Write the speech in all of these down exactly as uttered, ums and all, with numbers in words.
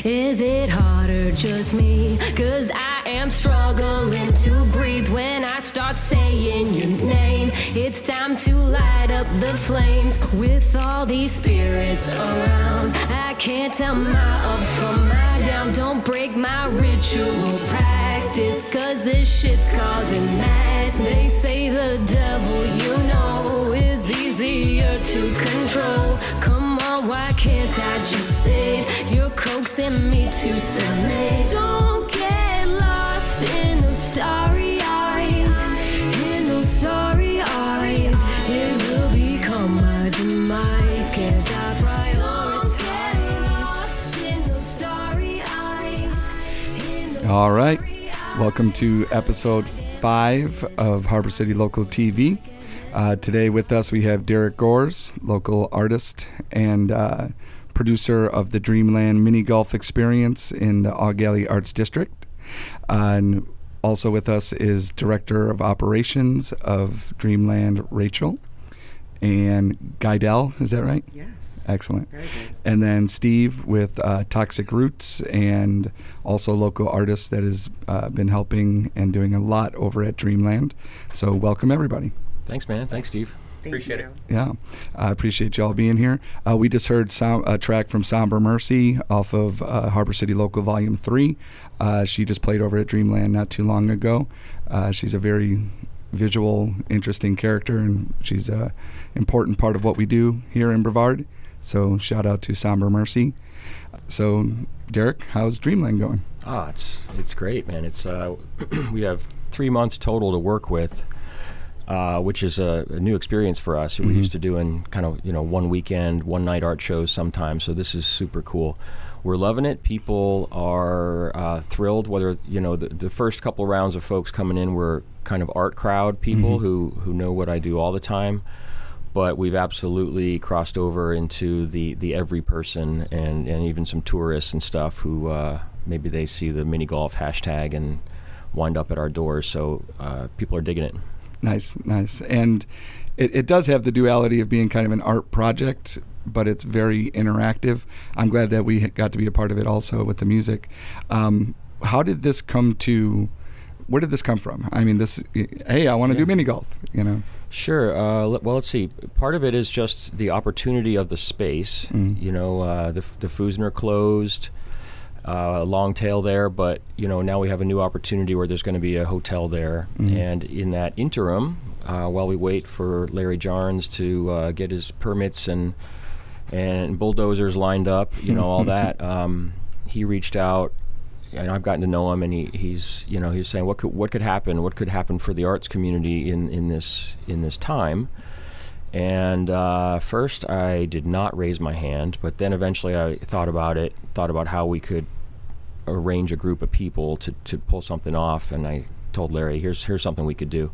Is it hard or just me? Cause I am struggling to breathe when I start saying your name. It's time to light up the flames with all these spirits around. I can't tell my up from my down. Don't break my ritual practice, cause this shit's causing mad. They say the devil, you know, is easier to control. Come on, why can't I just sit? You're coaxing me to submit. Don't get lost in those starry eyes, in those starry eyes. It will become my demise. Can't I prioritize? Don't get lost in those starry eyes, in those All right, welcome to episode five of Harbor City Local T V. Uh, today with us we have Derek Gores, local artist and uh, producer of the Dreamland Mini Golf Experience in the Eau Gallie Arts District. Uh, and also with us is Director of Operations of Dreamland, Rachel. And Guydell, is that right? Yes. Excellent. Very good. And then Steve with uh, Toxic Roots, and also local artist that has uh, been helping and doing a lot over at Dreamland. So welcome everybody. Thanks, man. Thanks, Steve. Thank Appreciate you. it. Yeah, I appreciate y'all being here. Uh, we just heard som- a track from Somber Mercy off of uh, Harbor City Local Volume three. Uh, she just played over at Dreamland not too long ago. Uh, she's a very visual, interesting character, and she's an important part of what we do here in Brevard. So shout out to Somber Mercy. So, Derek, how's Dreamland going? Ah, it's it's great, man. It's uh, we have three months total to work with. Uh, which is a, a new experience for us. Mm-hmm. We're used to doing kind of, you know, one weekend, one night art shows sometimes. So this is super cool. We're loving it. People are uh, thrilled. Whether, you know, the, the first couple rounds of folks coming in were kind of art crowd people Mm-hmm. who, who know what I do all the time. But we've absolutely crossed over into the, the every person and, and even some tourists and stuff who uh, maybe they see the mini golf hashtag and wind up at our doors. So uh, people are digging it. Nice, nice. And it, it does have the duality of being kind of an art project, but it's very interactive. I'm glad that we got to be a part of it also with the music. Um, how did this come to, where did this come from? I mean, this, hey, I want to Yeah. do mini golf, you know? Sure. Uh, let, well, let's see. Part of it is just the opportunity of the space. Mm. You know, uh, the, the Fusner closed. Uh, a long tail there, but you know now we have a new opportunity where there's going to be a hotel there, Mm-hmm. and in that interim, uh, while we wait for Larry Jarnes to uh, get his permits and and bulldozers lined up, you know all that, um, he reached out, and I've gotten to know him, and he, he's you know he's saying what could what could happen, what could happen for the arts community in, in this in this time. And uh, first, I did not raise my hand, but then eventually I thought about it, thought about how we could arrange a group of people to, to pull something off, and I told Larry, here's here's something we could do.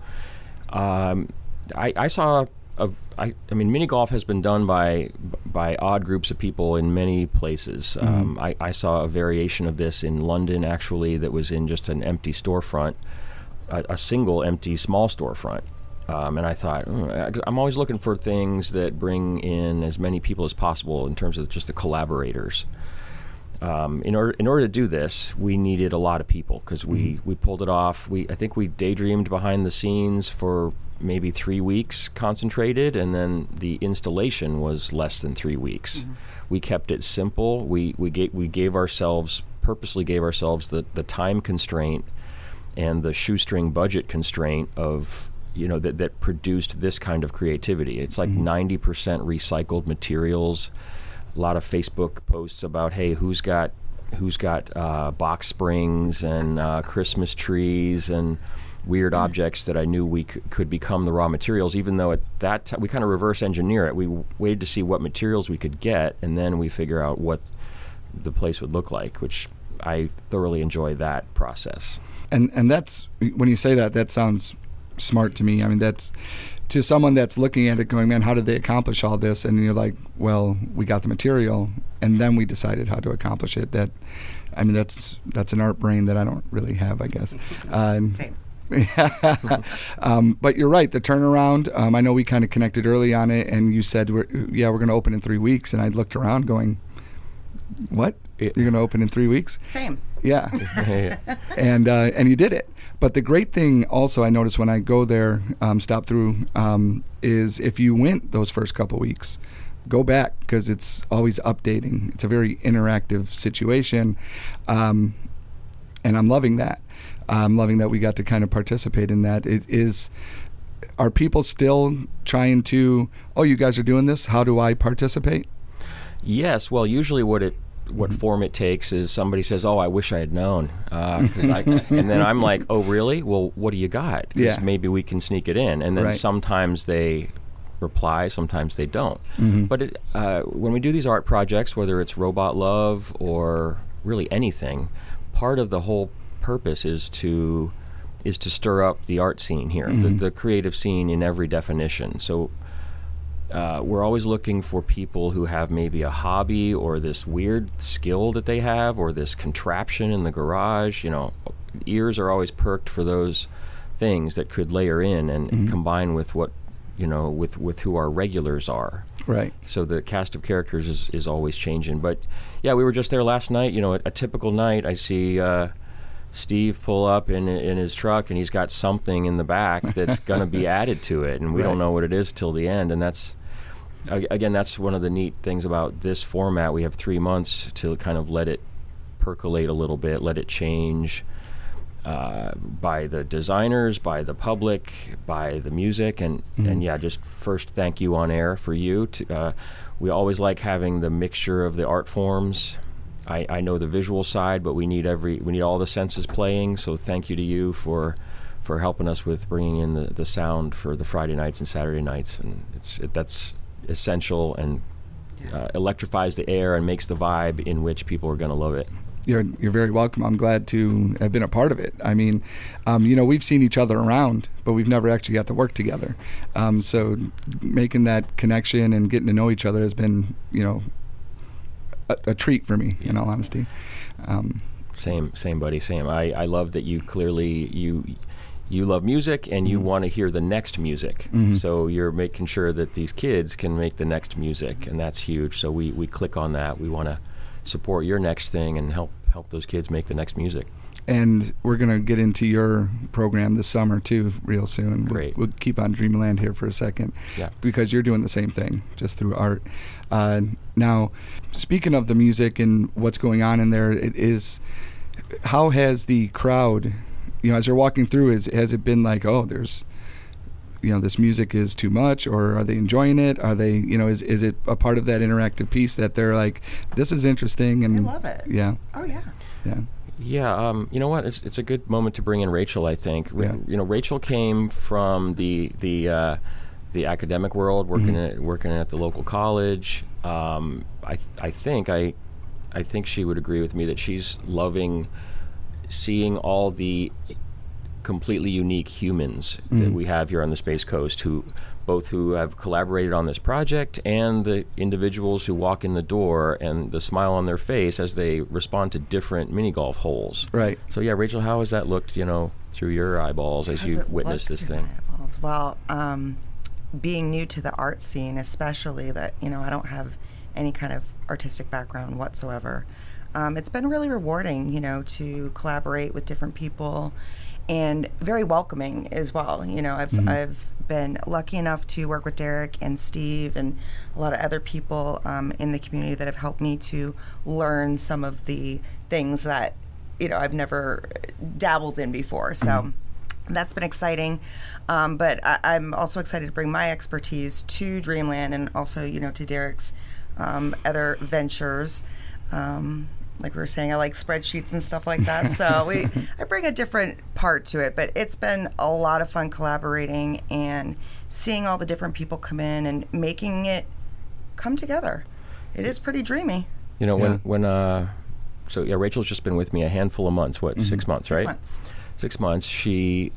Um, I, I saw, a, I, I mean, mini golf has been done by by odd groups of people in many places. Mm-hmm. Um, I, I saw a variation of this in London, actually, that was in just an empty storefront, a, a single empty small storefront. Um, and I thought, mm, I'm always looking for things that bring in as many people as possible in terms of just the collaborators. Um, in order in order to do this, we needed a lot of people because we, Mm-hmm. we pulled it off. We I think we daydreamed behind the scenes for maybe three weeks concentrated, and then the installation was less than three weeks. Mm-hmm. We kept it simple. We we gave we gave ourselves purposely gave ourselves the, the time constraint and the shoestring budget constraint of you know, that, that produced this kind of creativity. It's like mm-hmm. ninety percent recycled materials, a lot of Facebook posts about, hey, who's got who's got uh, box springs and uh, Christmas trees and weird mm-hmm. objects that I knew we c- could become the raw materials, even though at that time we kind of reverse engineer it. We w- waited to see what materials we could get, and then we figure out what the place would look like, which I thoroughly enjoy that process. And and that's, when you say that, that sounds smart to me. I mean, that's to someone that's looking at it going, man, how did they accomplish all this? And you're like, well, we got the material and then we decided how to accomplish it. That, I mean, that's that's an art brain that I don't really have, I guess. Uh, Same. um, but you're right, the turnaround, um, I know we kind of connected early on it, and you said, we're, yeah, we're going to open in three weeks. And I looked around going, what? It, You're going to open in three weeks? Same. Yeah. yeah. and uh, and you did it. But the great thing also I noticed when I go there, um, stop through, um, is if you went those first couple weeks, go back because it's always updating. It's a very interactive situation, um, and I'm loving that. I'm loving that we got to kind of participate in that. It is. Are people still trying to, oh, you guys are doing this, how do I participate? Yes. Well, usually what it what mm-hmm. form it takes is somebody says, oh, I wish I had known. Uh, 'cause I, and then I'm like, oh, really? Well, what do you got? 'Cause yeah. maybe we can sneak it in. And then right. sometimes they reply, sometimes they don't. Mm-hmm. But it, uh, when we do these art projects, whether it's Robot Love or really anything, part of the whole purpose is to is to stir up the art scene here, mm-hmm. the, the creative scene in every definition. So uh, we're always looking for people who have maybe a hobby or this weird skill that they have or this contraption in the garage. You know, ears are always perked for those things that could layer in and, mm-hmm. and combine with what, you know, with, with who our regulars are. Right. So the cast of characters is, is always changing. But, yeah, we were just there last night. You know, a, a typical night, I see uh, Steve pull up in in his truck, and he's got something in the back that's going to be added to it, and we right. don't know what it is till the end. And that's, again, that's one of the neat things about this format. We have three months to kind of let it percolate a little bit, let it change. Uh, by the designers, by the public, by the music, and, mm-hmm. and yeah, just first thank you on air for you. To, uh, we always like having the mixture of the art forms. I, I know the visual side, but we need every we need all the senses playing. So thank you to you for for helping us with bringing in the, the sound for the Friday nights and Saturday nights, and it's, it, that's essential and uh, electrifies the air and makes the vibe in which people are going to love it. You're you're very welcome. I'm glad to have been a part of it. I mean, um, you know, we've seen each other around, but we've never actually got to work together. Um, so making that connection and getting to know each other has been, you know, a, a treat for me, in all honesty. Um, same, same, buddy, same. I, I love that you clearly, you you love music and you mm-hmm. want to hear the next music. Mm-hmm. So you're making sure that these kids can make the next music, and that's huge. So we, we click on that. We want to support your next thing and help help those kids make the next music. And we're going to get into your program this summer, too, real soon. Great. We'll, we'll keep on Dreamland here for a second. Yeah. Because you're doing the same thing, just through art. Uh, now, speaking of the music and what's going on in there, it is, how has the crowd, you know, as you're walking through, is, has it been like, oh, there's, you know, this music is too much, or are they enjoying it? Are they, you know, is is it a part of that interactive piece that they're like, this is interesting? And I love it. Yeah. Oh, yeah. Yeah. Yeah, um, you know what? It's it's a good moment to bring in Rachel. I think. Ra- Yeah. You know, Rachel came from the the uh, the academic world, working Mhm. at working at the local college. Um, I th- I think I I think she would agree with me that she's loving seeing all the completely unique humans Mhm. that we have here on the Space Coast, who both who have collaborated on this project and the individuals who walk in the door and the smile on their face as they respond to different mini golf holes. Right. So yeah, Rachel, how has that looked, you know, through your eyeballs as How's you it witnessed look this through thing? my eyeballs? Well, um, being new to the art scene, especially that, you know, I don't have any kind of artistic background whatsoever, um, it's been really rewarding, you know, to collaborate with different people, and very welcoming as well. You know, I've Mhm. I've been lucky enough to work with Derek and Steve and a lot of other people um, in the community that have helped me to learn some of the things that, you know, I've never dabbled in before. So Mm-hmm. that's been exciting. Um, but I, I'm also excited to bring my expertise to Dreamland, and also, you know, to Derek's um, other ventures. Um, like we were saying, I like spreadsheets and stuff like that. So we, I bring a different part to it, but it's been a lot of fun collaborating and seeing all the different people come in and making it come together. It is pretty dreamy. You know, Yeah. when when uh, so yeah, Rachel's just been with me a handful of months. What, Mhm. six months, Six right? months. Six months. She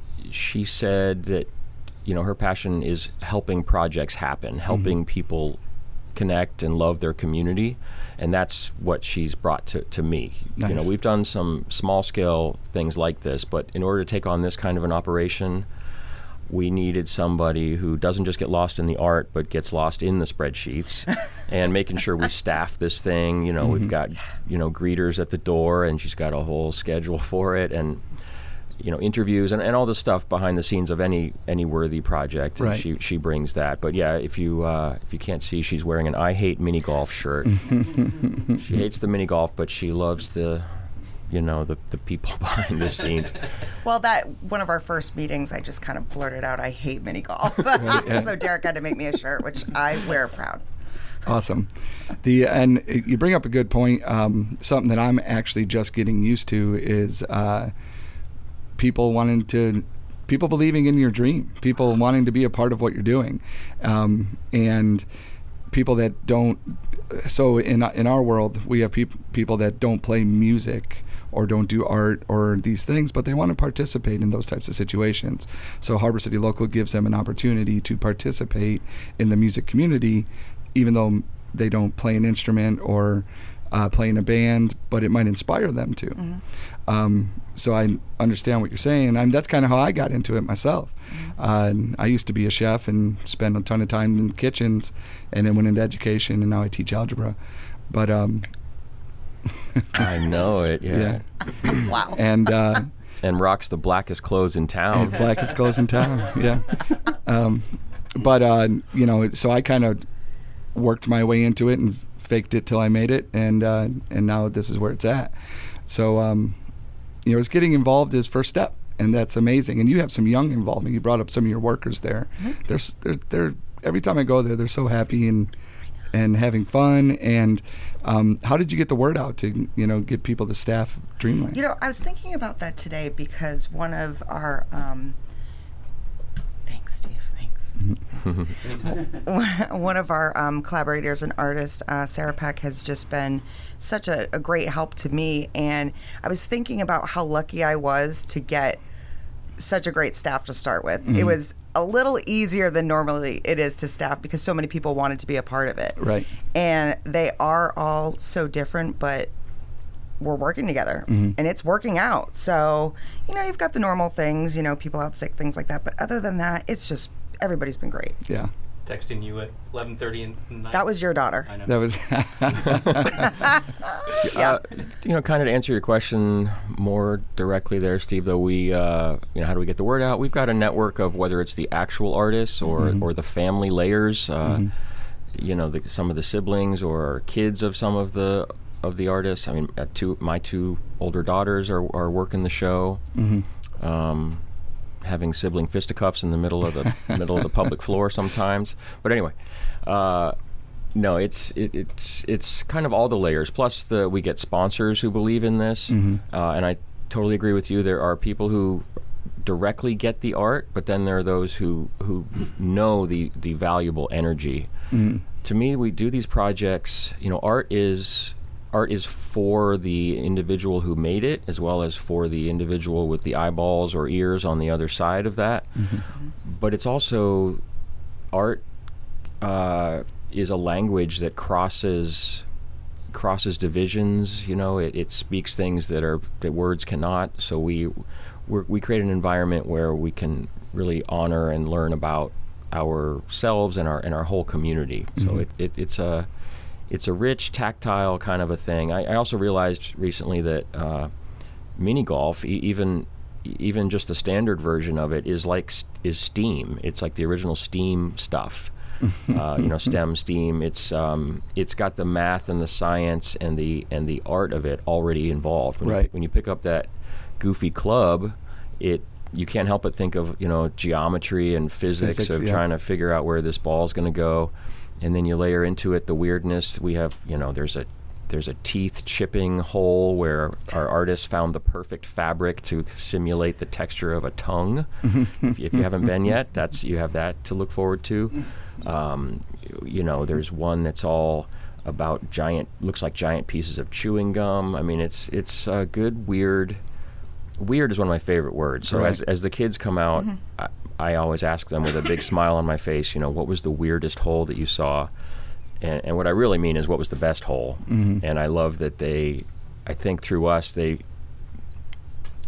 she said that, you know, her passion is helping projects happen, helping people connect and love their community, and that's what she's brought to, to me. You know, Nice. we've done some small scale things like this, but in order to take on this kind of an operation, we needed somebody who doesn't just get lost in the art, but gets lost in the spreadsheets, and making sure we staff this thing. You know, mm-hmm. we've got, you know, greeters at the door, and she's got a whole schedule for it, and, you know, interviews and, and all the stuff behind the scenes of any any worthy project. And right. she she brings that. But yeah, if you uh, if you can't see, she's wearing an I Hate Mini Golf shirt. She hates the mini golf, but she loves the, you know, the, the people behind the scenes. Well, that one of our first meetings, I just kind of blurted out, I hate mini golf. Right, yeah. So Derek had to make me a shirt, which I wear proud. Awesome. The and you bring up a good point. Um, something that I'm actually just getting used to is uh, people wanting to, people believing in your dream, people wanting to be a part of what you're doing, um, and people that don't. So in in our world, we have peop- people that don't play music or don't do art or these things, but they want to participate in those types of situations. So Harbor City Local gives them an opportunity to participate in the music community, even though they don't play an instrument or uh, play in a band, but it might inspire them to. Mm-hmm. Um, so I understand what you're saying. I'm, that's kind of how I got into it myself. Mm-hmm. Uh, and I used to be a chef and spent a ton of time in kitchens, and then went into education, and now I teach algebra. But um, I know it, yeah. yeah. Wow. And uh, and rocks the blackest clothes in town. Blackest clothes in town, yeah. Um, but, uh, you know, so I kind of worked my way into it and faked it till I made it, and uh, and now this is where it's at. So, um, you know, it's getting involved is first step, and that's amazing. And you have some young involvement. You brought up some of your workers there. Mm-hmm. They're, they're, they're, every time I go there, they're so happy and and having fun. And um, how did you get the word out to, you know, get people to staff Dreamland? You know, I was thinking about that today because one of our um, thanks, Steve. One of our um, collaborators and artists, uh, Sarah Peck, has just been such a, a great help to me. And I was thinking about how lucky I was to get such a great staff to start with. Mm-hmm. It was a little easier than normally it is to staff because so many people wanted to be a part of it. Right. And they are all so different, but we're working together, mm-hmm. and it's working out. So, you know, you've got the normal things, you know, people out sick, things like that. But other than that, it's just everybody's been great. Yeah. Texting you at eleven thirty in the night. That was your daughter. I know. That was. Yeah. Uh, you know, kind of to answer your question more directly there, Steve, though, we, uh, you know, how do we get the word out? We've got a network of whether it's the actual artists or, mm-hmm. or the family layers, uh, mm-hmm. you know, the, some of the siblings or kids of some of the of the artists. I mean, uh, two, my two older daughters are, are working the show. Mm-hmm. Um, having sibling fisticuffs in the middle of the middle of the public floor sometimes. But anyway, uh, no, it's it, it's it's kind of all the layers. Plus, the we get sponsors who believe in this, mm-hmm. uh, and I totally agree with you. There are people who directly get the art, but then there are those who who know the the valuable energy. Mm-hmm. To me, we do these projects. You know, art is. Art is for the individual who made it, as well as for the individual with the eyeballs or ears on the other side of that. Mm-hmm. But it's also, art uh, is a language that crosses crosses divisions. You know, it, it speaks things that are that words cannot. So we we're, we create an environment where we can really honor and learn about ourselves and our and our whole community. Mm-hmm. So it, it it's a It's a rich, tactile kind of a thing. I, I also realized recently that uh, mini golf, e- even even just the standard version of it, is like st- is STEAM. It's like the original STEAM stuff. uh, you know, STEM, STEAM. It's um, it's got the math and the science and the and the art of it already involved. When right. you, when you pick up that goofy club, it you can't help but think of, you know, geometry and physics, physics of yeah. trying to figure out where this ball is going to go. And then you layer into it the weirdness. We have, you know, there's a there's a teeth chipping hole where our artists found the perfect fabric to simulate the texture of a tongue. if, if you haven't been yet, that's you have that to look forward to. Um, you know, there's one that's all about giant, looks like giant pieces of chewing gum. I mean, it's it's a good weird. Weird is one of my favorite words. So right. as as the kids come out. Mm-hmm. I, I always ask them with a big smile on my face, you know, what was the weirdest hole that you saw? And, and what I really mean is, what was the best hole? Mm-hmm. And I love that they, I think through us, they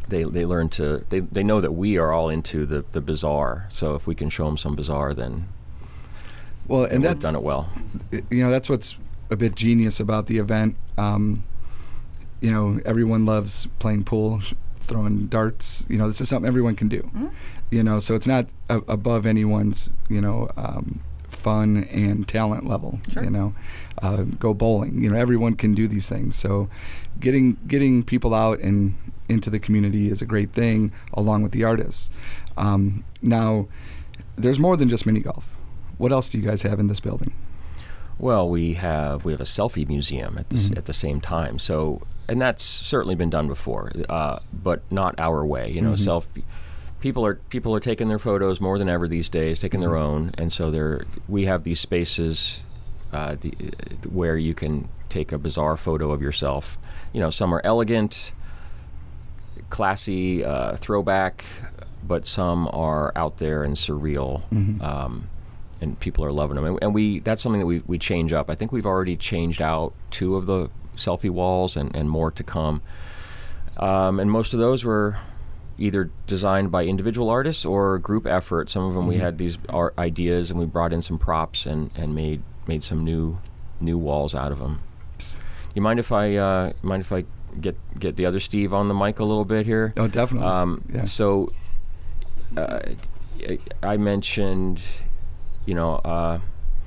they they learn to they, they know that we are all into the, the bizarre. So if we can show them some bizarre, then well, then and we've that's done it well. You know, that's what's a bit genius about the event. Um, you know, everyone loves playing pool, sh- throwing darts. You know, this is something everyone can do. Mm-hmm. You know, so it's not a- above anyone's, you know, um, fun and talent level. Sure. You know, uh, go bowling. You know, everyone can do these things. So getting getting people out and into the community is a great thing, along with the artists. Um, now, there's more than just mini golf. What else do you guys have in this building? Well, we have we have a selfie museum at the, mm-hmm. at the same time. So, and that's certainly been done before, uh, but not our way. You know, mm-hmm. selfie. People are people are taking their photos more than ever these days, taking mm-hmm. their own, and so they're we have these spaces uh, the, uh, where you can take a bizarre photo of yourself. You know, some are elegant, classy, uh, throwback, but some are out there and surreal. Mm-hmm. Um, and people are loving them. And, and we that's something that we we change up. I think we've already changed out two of the selfie walls and, and more to come. Um, and most of those were either designed by individual artists or group effort. Some of them mm-hmm. we had these art ideas and we brought in some props and, and made made some new new walls out of them. You mind if I uh, mind if I get get the other Steve on the mic a little bit here? Oh, definitely. Um, yeah. So uh, I mentioned. You know, uh,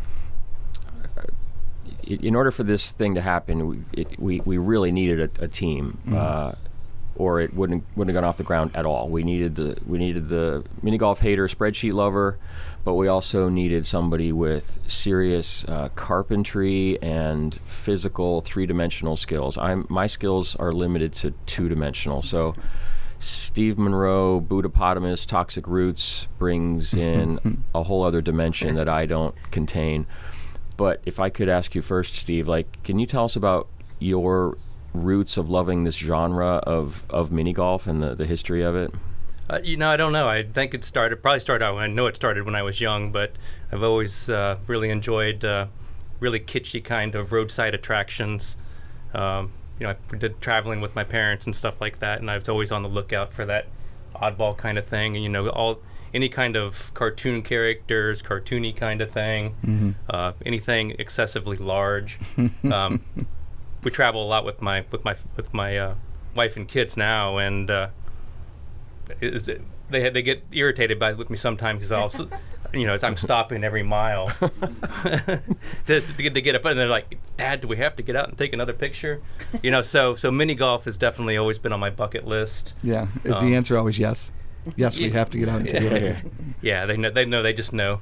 in order for this thing to happen, we it, we, we really needed a, a team, mm-hmm. uh, or it wouldn't wouldn't have gone off the ground at all. We needed the we needed the mini golf hater, spreadsheet lover, but we also needed somebody with serious uh, carpentry and physical three dimensional skills. I'm my skills are limited to two dimensional, so. Steve Monroe, Budapotamus, Toxic Roots brings in a whole other dimension that I don't contain. But if I could ask you first, Steve, like, can you tell us about your roots of loving this genre of, of mini golf and the, the history of it? Uh, you know, I don't know. I think it started, probably started out, when I know it started when I was young, but I've always uh, really enjoyed uh, really kitschy kind of roadside attractions. Um, You know, I did traveling with my parents and stuff like that, and I was always on the lookout for that oddball kind of thing. And, you know, all any kind of cartoon characters, cartoony kind of thing, mm-hmm. uh, anything excessively large. um, we travel a lot with my with my with my uh, wife and kids now, and uh, is it, they they get irritated by with me sometimes because I'll. You know, I'm stopping every mile to, to, get, to get up, and they're like, "Dad, do we have to get out and take another picture?" You know, so so mini golf has definitely always been on my bucket list. Yeah, is um, the answer always yes? Yes, we have to get out and take yeah, a picture. Yeah, they know. They know. They just know.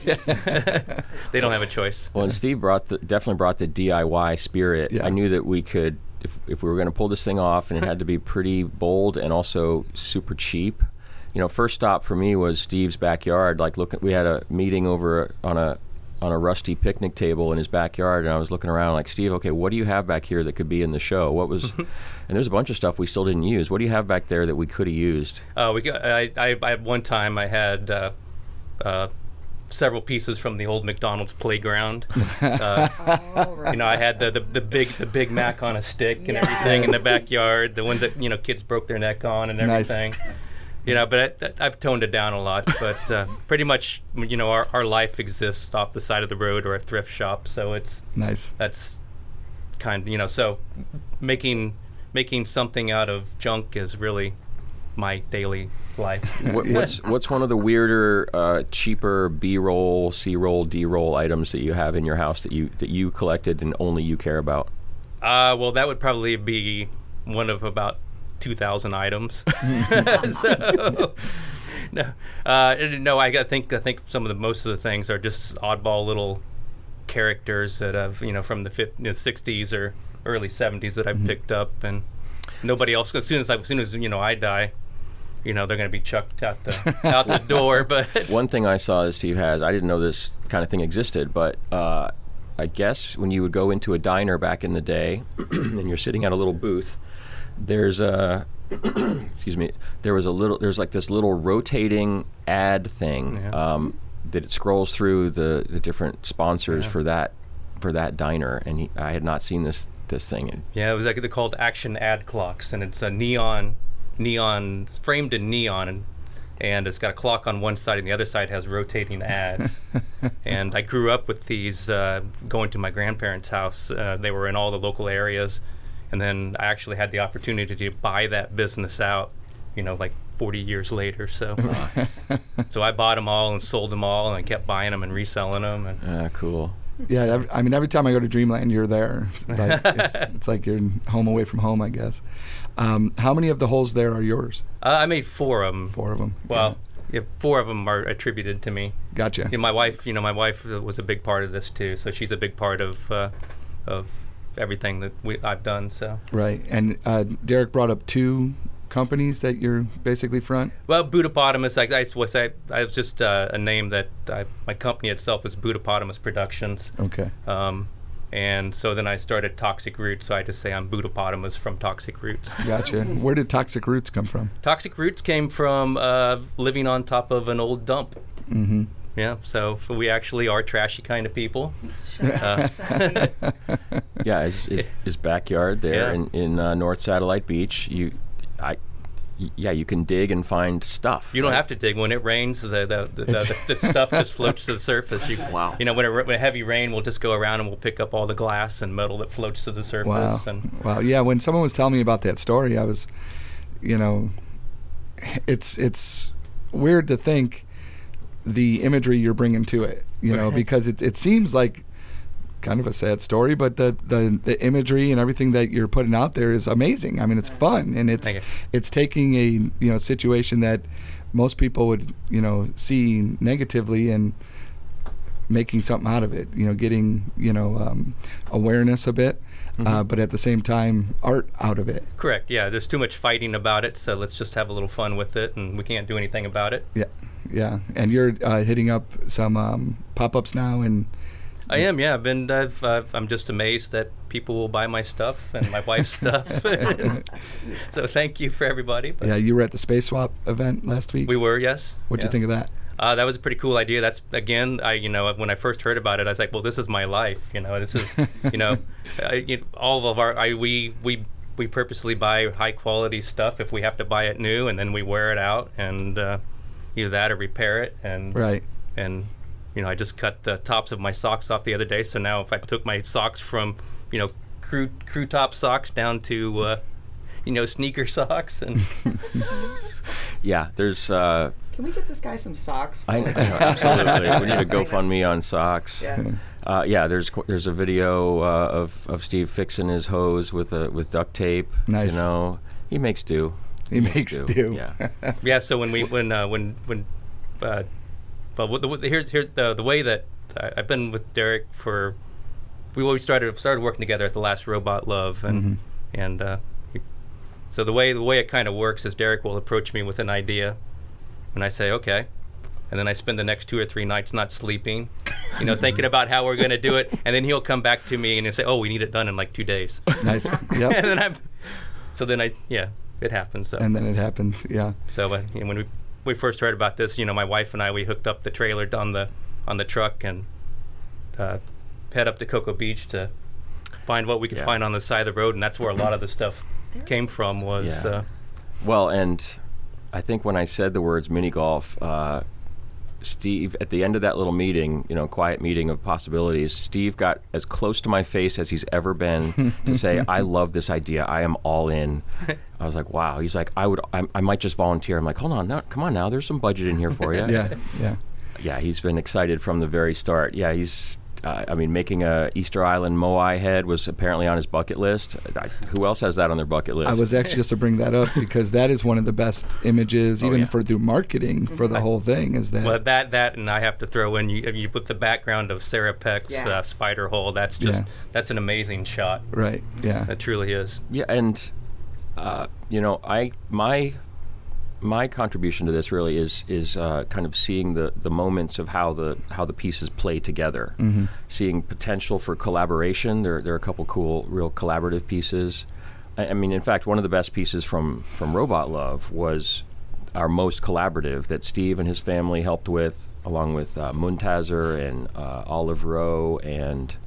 They don't have a choice. Well, and Steve brought the, definitely brought the D I Y spirit. Yeah. I knew that we could, if if we were going to pull this thing off, and it had to be pretty bold and also super cheap. You know, first stop for me was Steve's backyard. Like, look, we had a meeting over on a on a rusty picnic table in his backyard, and I was looking around like, Steve, okay, what do you have back here that could be in the show? What was? And there's a bunch of stuff we still didn't use. What do you have back there that we could have used? Uh, we got, I, I, I one time I had uh, uh, several pieces from the old McDonald's playground. Uh, oh, right. You know, I had the, the, the big the Big Mac on a stick and yeah. everything in the backyard. The ones that you know kids broke their neck on and everything. Nice. You know, but I, I've toned it down a lot. But uh, pretty much, you know, our, our life exists off the side of the road or a thrift shop. So it's nice. That's kind of, you know, so making making something out of junk is really my daily life. What, what's what's one of the weirder, uh, cheaper B-roll, C-roll, D-roll items that you have in your house that you that you collected and only you care about? Uh, well, that would probably be one of about two thousand items. so, no, uh, no, I think I think some of the most of the things are just oddball little characters that I've you know from the fifties, you know, sixties or early seventies that I've mm-hmm. picked up, and nobody else. As soon as I, as soon as you know I die, you know they're going to be chucked out the out the door. But one thing I saw that Steve has, I didn't know this kind of thing existed, but uh, I guess when you would go into a diner back in the day, and you're sitting at a little booth. There's a, excuse me, there was a little, there's like this little rotating ad thing yeah. um, that it scrolls through the, the different sponsors yeah. for that for that diner, and he, I had not seen this this thing. Yeah, it was like they're called action ad clocks, and it's a neon neon, framed in neon, and, and it's got a clock on one side, and the other side has rotating ads. And I grew up with these, uh, going to my grandparents' house. Uh, they were in all the local areas. And then I actually had the opportunity to buy that business out, you know, like forty years later. So so I bought them all and sold them all, and I kept buying them and reselling them. And Ah, cool. Yeah, every, I mean, every time I go to Dreamland, you're there. It's like, it's, it's like you're home away from home, I guess. Um, how many of the holes there are yours? uh, I made four of them. Four of them. Well, yeah, four of them are attributed to me. Gotcha. Yeah, my wife, you know, my wife was a big part of this too. So she's a big part of uh, of everything that we, I've done. So Right. And uh, Derek brought up two companies that you're basically front. well, Budapotamus, I, I was I, I was just uh, a name that I, my company itself is Budapotamus Productions. Okay. Um, and so then I started Toxic Roots, so I just say I'm Budapotamus from Toxic Roots. Gotcha. Where did Toxic Roots come from? Toxic Roots came from uh, living on top of an old dump. Mm-hmm. Yeah, so we actually are trashy kind of people. Shut up, Sonny. Yeah, his, his, his backyard there Yeah. in, in uh, North Satellite Beach. You, I, y- yeah, you can dig and find stuff. You don't right? have to dig. When it rains, the the, the, the, the stuff just floats to the surface. You, Wow. You know, when, it, when a heavy rain, we'll just go around and we'll pick up all the glass and metal that floats to the surface. Wow. And Wow. Yeah, when someone was telling me about that story, I was, you know, it's it's weird to think the imagery you're bringing to it, you know, because it it seems like kind of a sad story, but the, the the imagery and everything that you're putting out there is amazing. I mean, it's fun, and it's Thank you. it's taking a you know situation that most people would you know see negatively and making something out of it. You know, getting you know um, awareness a bit, uh, but at the same time, art out of it. correct, yeah. There's too much fighting about it, so let's just have a little fun with it, and we can't do anything about it. Yeah, yeah. And you're uh, hitting up some um, pop-ups now, and I am, yeah. I've been. I've, I've, I'm just amazed that people will buy my stuff and my wife's stuff. So thank you for everybody. But yeah, you were at the Space Swap event last week. we were, yes. What'd yeah. you think of that? Uh, that was a pretty cool idea. That's again, I you know when I first heard about it, I was like, well, this is my life. You know, this is you know, uh, you know all of our I we we we purposely buy high quality stuff if we have to buy it new, and then we wear it out and uh, either that or repair it. And Right. and you know, I just cut the tops of my socks off the other day. So now if I took my socks from you know crew crew top socks down to uh, you know sneaker socks and Yeah, there's. Uh, Can we get this guy some socks? I, I know, absolutely. We need a GoFundMe on socks. Yeah. Uh, yeah, there's qu- there's a video uh, of of Steve fixing his hose with a with duct tape. Nice. You know, he makes do. He makes do. Yeah. yeah. So when we when uh, when when uh, but what the, what the, here's here the the way that I, I've been with Derek for we always started started working together at the last Robot Love and Mhm. and uh, he- so the way the way it kind of works is Derek will approach me with an idea, and I say okay. And then I spend the next two or three nights not sleeping, you know, thinking about how we're going to do it. And then he'll come back to me and he'll say, "Oh, we need it done in like two days." Nice. and Yep. then I'm, so then I, yeah, it happens. So, And then it happens. Yeah. so uh, you know, when we we first heard about this, you know, my wife and I we hooked up the trailer on the on the truck and uh, head up to Cocoa Beach to find what we could Yeah. find on the side of the road, and that's where a lot of the stuff came from. Was Yeah. uh, Well, and I think when I said the words mini golf, uh, Steve, at the end of that little meeting, you know, quiet meeting of possibilities, Steve got as close to my face as he's ever been to say, "I love this idea. I am all in." I was like, "Wow." He's like, "I would, I, I might just volunteer." I'm like, "Hold on, no, come on now. There's some budget in here for you." Yeah. Yeah. Yeah, he's been excited from the very start. Yeah, he's. Uh, I mean, making a Easter Island Moai head was apparently on his bucket list. I, who else has that on their bucket list? I was actually just to bring that up because that is one of the best images, Oh, even yeah. for through marketing for the whole thing. Is that well, that that, and I have to throw in you, you put the background of Sarah Peck's uh, Yes. spider hole. That's just Yeah. that's an amazing shot. right? Yeah. That truly is. Yeah, and uh, you know, I my my contribution to this really is is uh, kind of seeing the, the moments of how the how the pieces play together, Mhm. seeing potential for collaboration. There there are a couple cool, real collaborative pieces. I, I mean, in fact, one of the best pieces from from Robot Love was our most collaborative that Steve and his family helped with, along with uh, Muntazer and uh, Olive Rowe and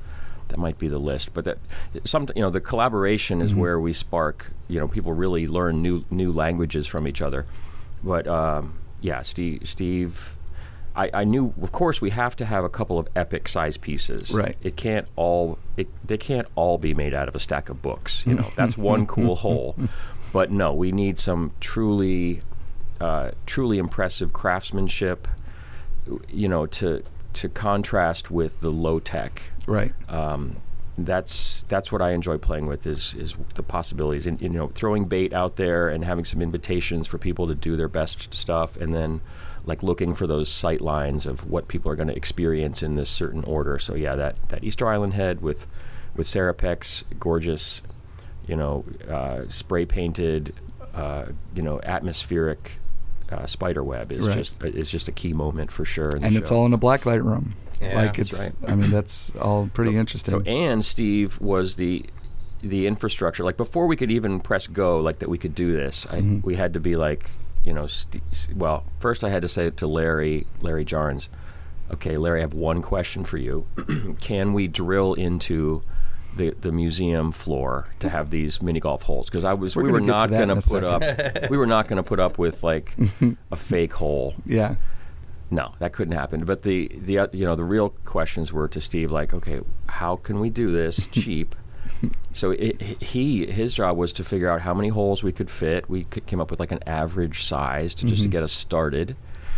that might be the list. But that some you know the collaboration is Mm-hmm. where we spark. You know, people really learn new new languages from each other. But um, yeah, Steve Steve. I, I knew, of course, we have to have a couple of epic size pieces. Right. It can't all. It, they can't all be made out of a stack of books. You know, that's one cool whole. But no, we need some truly, uh, truly impressive craftsmanship. You know, to to contrast with the low tech. Right. Um, that's that's what I enjoy playing with is is the possibilities, and you know, throwing bait out there and having some invitations for people to do their best stuff, and then like looking for those sight lines of what people are going to experience in this certain order. So yeah, that, that Easter Island head with with Sarapex, gorgeous, you know, uh, spray painted, uh, you know, atmospheric uh, spider web is Right. just is just a key moment for sure. In the And show. it's all in a blacklight room. Yeah, like that's it's. right. I mean, that's all pretty So- interesting. So and Steve was the the infrastructure. Like before we could even press go, like that we could do this. I, Mhm. we had to be like, you know, Steve, well, first I had to say to Larry, Larry Jarnes, okay, Larry, I have one question for you. Can we drill into the the museum floor to have these mini golf holes? Because I was, We're we were gonna get to not that in going a to put up, we were not going to put up with like a fake hole. yeah. No, that couldn't happen. But the the uh, you know the real questions were to Steve, like, okay, how can we do this cheap? So it, he his job was to figure out how many holes we could fit. We could, came up with like an average size to, just to Mhm. get us started.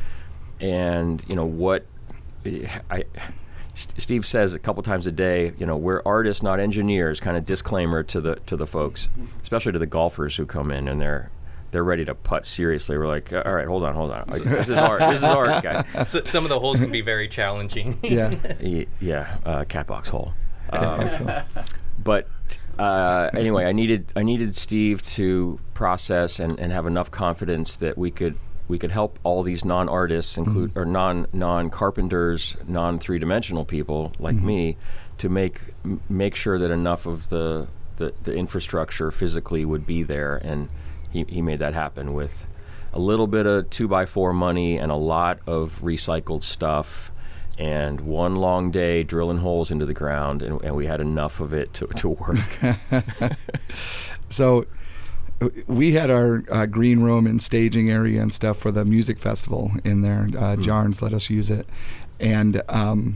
And you know what, I St- Steve says a couple times a day, you know, we're artists, not engineers. Kind of disclaimer to the to the folks, especially to the golfers who come in and they're. They're ready to putt seriously. We're like, all right, hold on, hold on. Like, this is art. This is art, guys. So, some of the holes can be very challenging. Yeah. Y- yeah, uh, catbox hole. Um, Excellent. but uh, anyway, I needed I needed Steve to process and, and have enough confidence that we could we could help all these non-artists, include or non non carpenters, non three dimensional people like Mhm. me, to make m- make sure that enough of the, the the infrastructure physically would be there, and he he made that happen with a little bit of two by four money and a lot of recycled stuff. And one long day drilling holes into the ground, and, and we had enough of it to, to work. So uh, we had our uh, green room and staging area and stuff for the music festival in there. Uh, Mm. Jarnes let us use it, and um,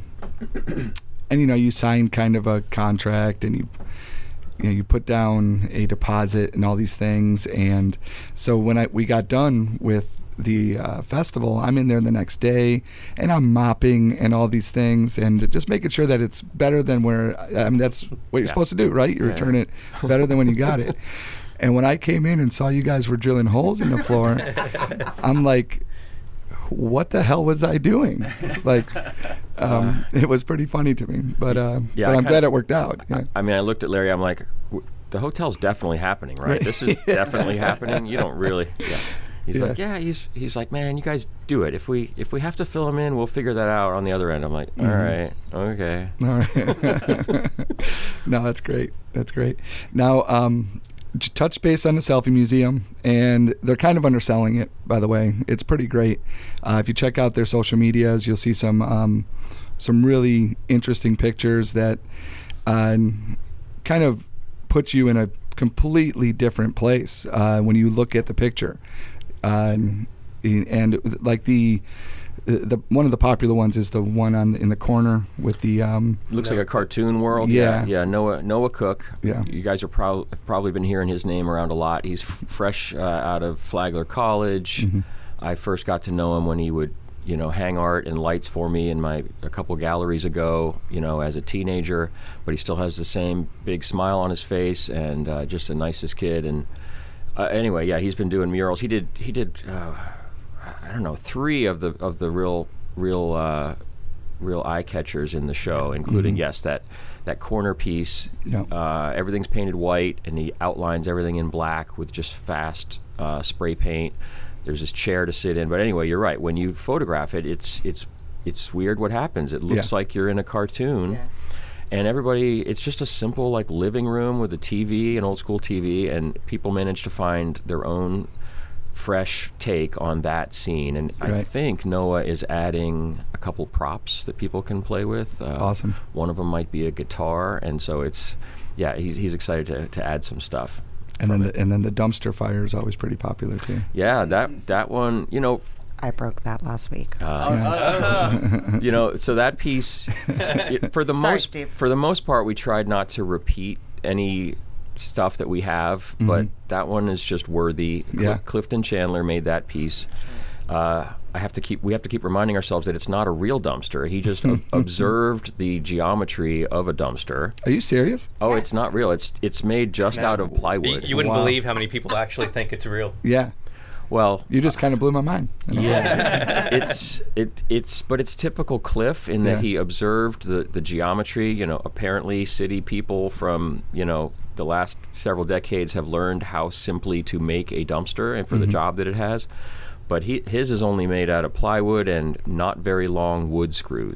and you know you sign kind of a contract, and you you know you put down a deposit and all these things. And so when I we got done with the uh, festival, I'm in there the next day, and I'm mopping and all these things, and just making sure that it's better than where. I mean, that's what you're Yeah. supposed to do, right? You Yeah. return it better than when you got it. And when I came in and saw you guys were drilling holes in the floor, I'm like, what the hell was I doing? Like, um, it was pretty funny to me, but uh, Yeah, but I I'm kinda- glad it worked out. Yeah. I mean, I looked at Larry. I'm like, w- the hotel's definitely happening, right? Right. This is definitely happening. You don't really. Yeah. He's Yeah. like, yeah. He's he's like, man, you guys do it. If we if we have to fill him in, we'll figure that out on the other end. I'm like, all Mhm. right, okay. All right. No, that's great. That's great. Now, um, j- touch base on the Selfie Museum, and they're kind of underselling it, by the way. It's pretty great. Uh, if you check out their social medias, you'll see some um, some really interesting pictures that uh, kind of put you in a completely different place uh, when you look at the picture. Uh, and, and like the the one of the popular ones is the one on in the corner with the um, Looks Noah like a cartoon world. Yeah. yeah. Noah Noah Cook. Yeah. You guys are prob- have probably been hearing his name around a lot. He's f- fresh uh, out of Flagler College. Mhm. I first got to know him when he would, you know, hang art and lights for me in my a couple galleries ago, you know, as a teenager. But he still has the same big smile on his face, and uh, just the nicest kid. And uh, anyway, yeah, he's been doing murals. He did he did uh, I don't know three of the of the real real uh, real eye catchers in the show, including Mhm. yes that that corner piece. Yeah. Uh, everything's painted white, and he outlines everything in black with just fast uh, spray paint. There's this chair to sit in, but anyway, you're right. When you photograph it, it's it's it's weird what happens. It looks Yeah. like you're in a cartoon, Yeah. and everybody. It's just a simple like living room with a T V, an old school T V, and people manage to find their own fresh take on that scene. And I Right. think Noah is adding a couple props that people can play with. Uh, Awesome. One of them might be a guitar, and so it's, yeah, he's, he's excited to, to add some stuff. And then, from the, it. and then the dumpster fire is always pretty popular too. Yeah, that that one, you know, I broke that last week. uh, you know, so that piece, it, for the Sorry, most Steve. for the most part, we tried not to repeat any stuff that we have, but that one is just worthy. Cl- Yeah. Clifton Chandler made that piece. Uh, I have to keep. We have to keep reminding ourselves that it's not a real dumpster. He just o- observed the geometry of a dumpster. Are you serious? Oh, it's not real. It's it's made just out of You, plywood. you wouldn't Wow. believe how many people actually think it's real. Yeah. Well, You just kind of blew my mind. in a way. yeah, it's it it's but it's typical Cliff in that Yeah. he observed the the geometry. You know, apparently city people from you know the last several decades have learned how simply to make a dumpster and for the job that it has. But he, his is only made out of plywood and not very long wood screws.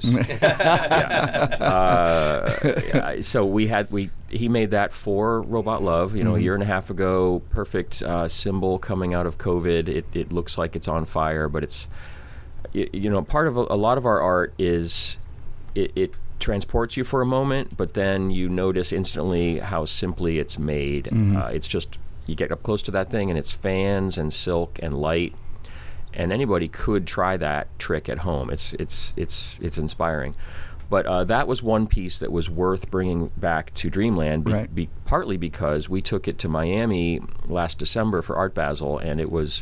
yeah. Uh, yeah, so we had we he made that for Robot Love, you know, a year and a half ago. Perfect uh, symbol coming out of COVID. It it looks like it's on fire, but it's y- you know part of a, a lot of our art is it, it transports you for a moment, but then you notice instantly how simply it's made. Uh, it's just you get up close to that thing and it's fans and silk and light. And anybody could try that trick at home. It's it's it's it's inspiring, but uh, that was one piece that was worth bringing back to Dreamland. Be, Right. be, partly because we took it to Miami last December for Art Basel, and it was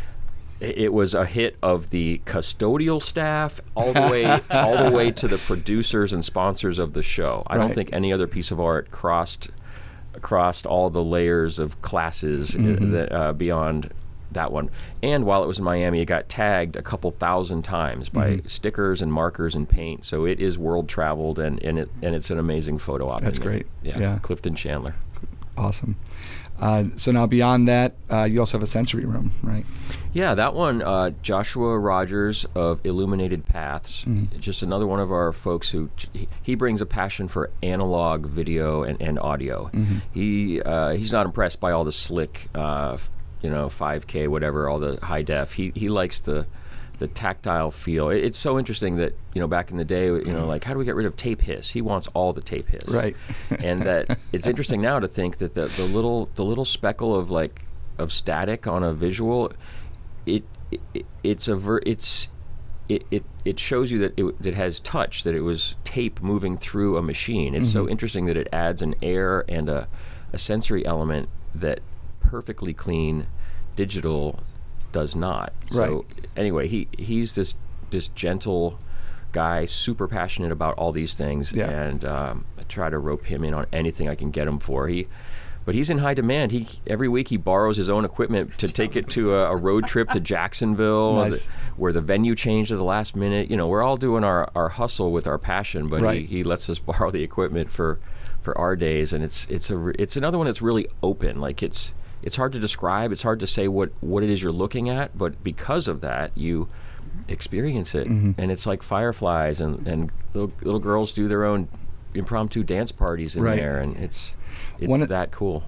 it it was a hit of the custodial staff all the way all the way to the producers and sponsors of the show. I don't Right. think any other piece of art crossed crossed all the layers of classes uh, that, uh, beyond that one. And while it was in Miami, it got tagged a couple thousand times by stickers and markers and paint. So it is world traveled, and, and it and it's an amazing photo op. That's in there. great. Yeah. Yeah. Clifton Chandler. Awesome. Uh, so now beyond that, uh, you also have a sensory room, right? Yeah, that one, uh, Joshua Rogers of Illuminated Paths, just another one of our folks who he, he brings a passion for analog video and, and audio. He uh, he's not impressed by all the slick, uh, you know, five K, whatever, all the high def. He he likes the the tactile feel. It, it's so interesting that you know back in the day, you know, like how do we get rid of tape hiss? He wants all the tape hiss, Right. and that it's interesting now to think that the, the little the little speckle of like of static on a visual, it, it it's a ver, it's it, it it shows you that it, it has touch, that it was tape moving through a machine. It's so interesting that it adds an air and a, a sensory element that perfectly clean digital does not. So Right. anyway, he he's this this gentle guy, super passionate about all these things, Yeah. and um, I try to rope him in on anything I can get him for. He, but he's in high demand. He every week he borrows his own equipment to take it to a, a road trip to Jacksonville, Nice. the- where the venue changed at the last minute. You know, we're all doing our, our hustle with our passion, but Right. he, he lets us borrow the equipment for for our days, and it's it's a re- it's another one that's really open. Like it's it's hard to describe. It's hard to say what what it is you're looking at, but because of that, you experience it, Mm-hmm. and it's like fireflies, and, and little, little girls do their own impromptu dance parties in Right. there, and it's it's One of- that cool.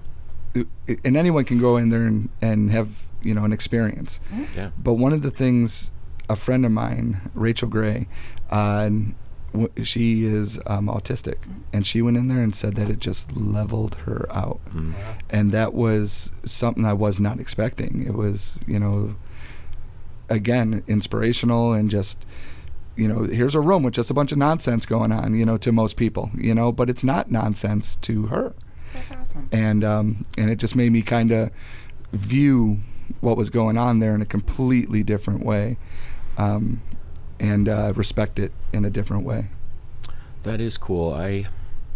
And anyone can go in there and, and have, you know, an experience. Yeah. But one of the things, a friend of mine, Rachel Gray, uh, w- she is um, autistic, and she went in there and said that it just leveled her out. Mm. And that was something I was not expecting. It was, you know, again, inspirational and just, you know, here's a room with just a bunch of nonsense going on, you know, to most people, you know, but it's not nonsense to her. That's awesome. And um, and it just made me kind of view what was going on there in a completely different way, um, and uh, respect it in a different way. That is cool. I,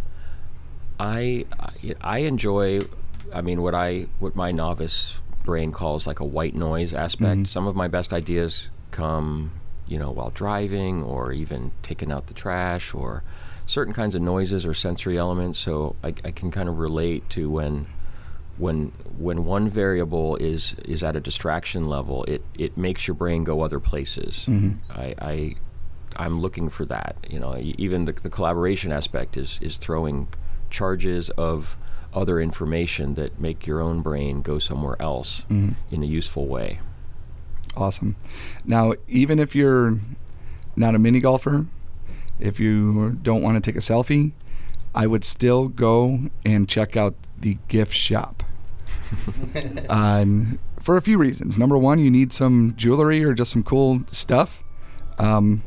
I, I- I enjoy. I mean, what I what my novice brain calls like a white noise aspect. Mhm. Some of my best ideas come, you know, while driving, or even taking out the trash, or certain kinds of noises or sensory elements. So I, I can kind of relate to when, when when one variable is is at a distraction level, it it makes your brain go other places. Mhm. I. I I'm looking for that. You know, e- even the, the collaboration aspect is is throwing charges of other information that make your own brain go somewhere else Mhm. in a useful way. Awesome. Now, even if you're not a mini golfer, if you don't want to take a selfie, I would still go and check out the gift shop. um, for a few reasons. Number one, you need some jewelry or just some cool stuff. Um,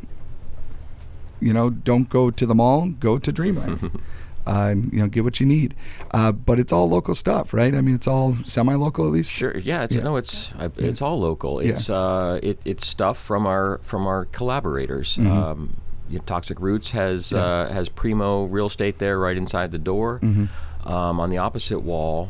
you know, don't go to the mall, go to Dreamland. Uh, you know, get what you need. Uh, but it's all local stuff, right? I mean, it's all semi-local at least. Sure. Yeah. It's, Yeah. No, it's I, it's all local. It's Yeah. uh, it, it's stuff from our from our collaborators. Mhm. Um, you know, Toxic Roots has Yeah. uh, has primo real estate there right inside the door. Mhm. Um, on the opposite wall,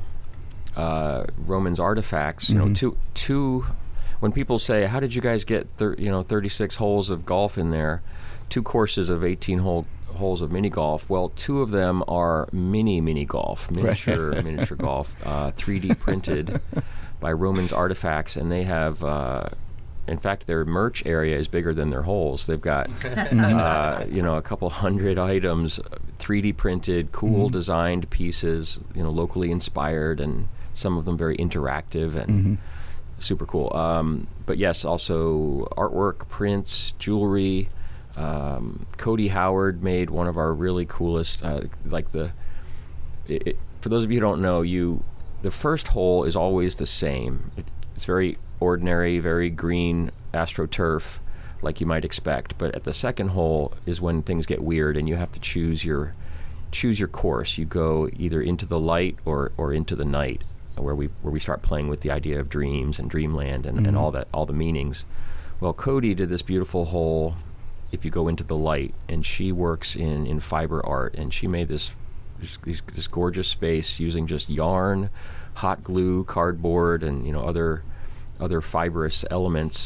uh, Roman's Artifacts. You Mhm. know, two two. When people say, "How did you guys get thir- you know thirty-six holes of golf in there?" Two courses of eighteen hole holes of mini golf. Well, two of them are mini mini golf, miniature miniature golf, uh, three D printed by Roman's Artifacts, and they have. Uh, in fact, their merch area is bigger than their holes. They've got, uh, you know, a couple hundred items, three D printed, cool Mhm. designed pieces, you know, locally inspired, and some of them very interactive and Mhm. super cool. Um, but yes, also artwork, prints, jewelry. Um, Cody Howard made one of our really coolest, uh, like the. It, it, for those of you who don't know, you, the first hole is always the same. It, it's very ordinary, very green AstroTurf, like you might expect. But at the second hole is when things get weird, and you have to choose your, choose your course. You go either into the light or or into the night, where we where we start playing with the idea of dreams and dreamland and, Mhm. and all that, all the meanings. Well, Cody did this beautiful hole. If you go into the light, and she works in, in fiber art, and she made this, this this this gorgeous space using just yarn, hot glue, cardboard, and you know other other fibrous elements.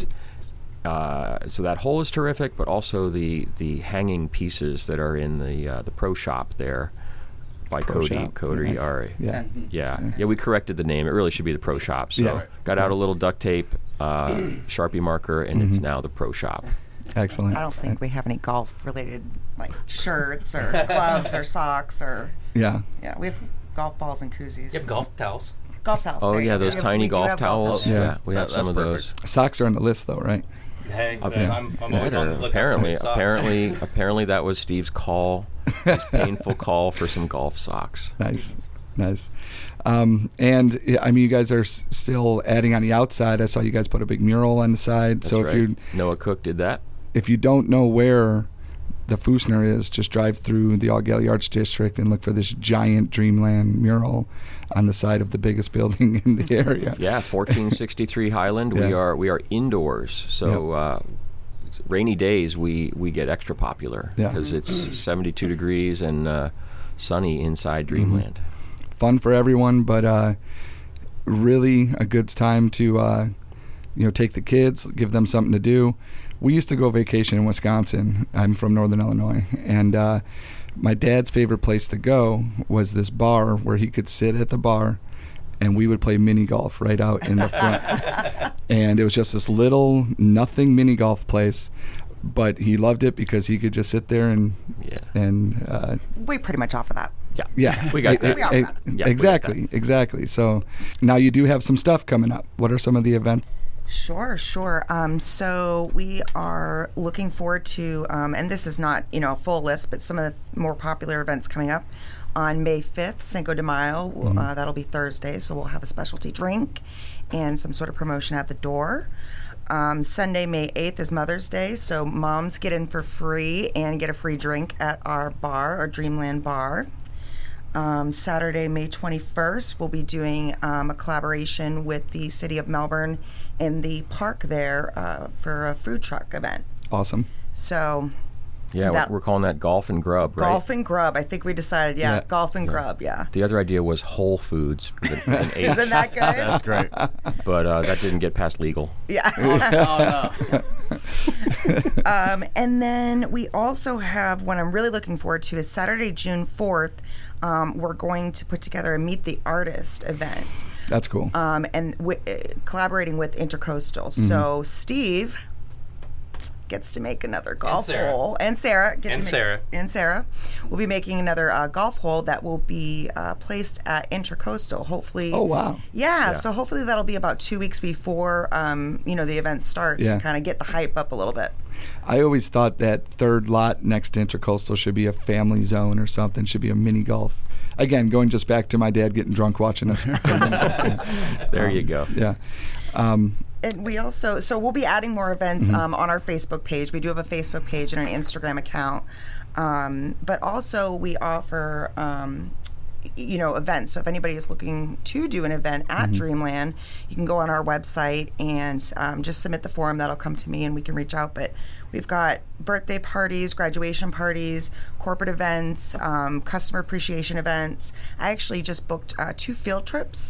Uh, so that hole is terrific, but also the the hanging pieces that are in the uh, the pro shop there by Pro Cody Shop. Cody Nice. Ari. Yeah. Yeah, yeah, we corrected the name. It really should be the Pro Shop. So Yeah. got out a little duct tape, uh, Sharpie marker, and it's Mhm. now the Pro Shop. Excellent. I don't think we have any golf-related like shirts or gloves or socks or Yeah. yeah. We have golf balls and koozies. You have golf towels. Golf towels. Oh there you yeah, go. those We- tiny we do golf have towels. Yeah. Yeah, we have That- some of that's those. Socks are on the list though, right? Hey, Up uh, there. I'm, I'm Yeah. always on the lookout apparently, for socks. apparently, apparently that was Steve's call, his painful call for some golf socks. Nice, nice. Um, and yeah, I mean, you guys are s- still adding on the outside. I saw you guys put a big mural on the side. That's so right. if you Noah Cook did that. if you don't know where the Fusner is, just drive through the All Galley Arts District and look for this giant Dreamland mural on the side of the biggest building in the area. Yeah, fourteen sixty-three Highland. We Yeah. are we are indoors, so uh, rainy days we we get extra popular Yeah. because it's seventy-two degrees and uh, sunny inside Dreamland. Fun for everyone, but uh, really a good time to uh, you know take the kids, give them something to do. We used to go vacation in Wisconsin. I'm from Northern Illinois, and uh, my dad's favorite place to go was this bar where he could sit at the bar, and we would play mini golf right out in the front. And it was just this little nothing mini golf place, but he loved it because he could just sit there and Yeah, and uh, We pretty much offer that. yeah, yeah, We got e- that. e- We all e- got it. Yeah, we got exactly, exactly. So now you do have some stuff coming up. What are some of the events? Sure, sure. Um, so we are looking forward to, um, and this is not, you know, a full list, but some of the more popular events coming up. On May fifth, Cinco de Mayo, Mm-hmm. uh, that'll be Thursday, so we'll have a specialty drink and some sort of promotion at the door. Um, Sunday, May eighth is Mother's Day, so moms get in for free and get a free drink at our bar, our Dreamland Bar. Um, Saturday, May twenty-first, we'll be doing um, a collaboration with the City of Melbourne in the park there uh, for a food truck event. Awesome. So yeah. That- we're, we're calling that golf and grub, right? golf and grub, I think we decided, yeah, Yeah. golf and grub, yeah. The other idea was Whole Foods with an H, Isn't that good? That's great. but uh, that didn't get past legal. Yeah. Oh, no. Um, and then we also have what I'm really looking forward to is Saturday, June fourth. Um, we're going to put together a Meet the Artist event, That's cool. um, and w- uh, collaborating with Intercoastal. Mm-hmm. So Steve gets to make another golf Sarah. hole, and Sarah gets And to make, Sarah. and Sarah will be making another uh, golf hole that will be uh, placed at Intracoastal. Hopefully, Oh, wow. yeah, Yeah. So hopefully that'll be about two weeks before um, you know the event starts. Yeah. To kind of get the hype up a little bit. I always thought that third lot next to Intercoastal should be a family zone or something. Should be a mini golf. Again, going just back to my dad getting drunk watching us. There you go. Yeah. Um, And we also, so we'll be adding more events um, on our Facebook page. We do have a Facebook page and an Instagram account. Um, but also we offer, um, y- you know, events. So if anybody is looking to do an event at Dreamland, you can go on our website and um, just submit the form. That'll come to me and we can reach out. But we've got birthday parties, graduation parties, corporate events, um, customer appreciation events. I actually just booked uh, two field trips.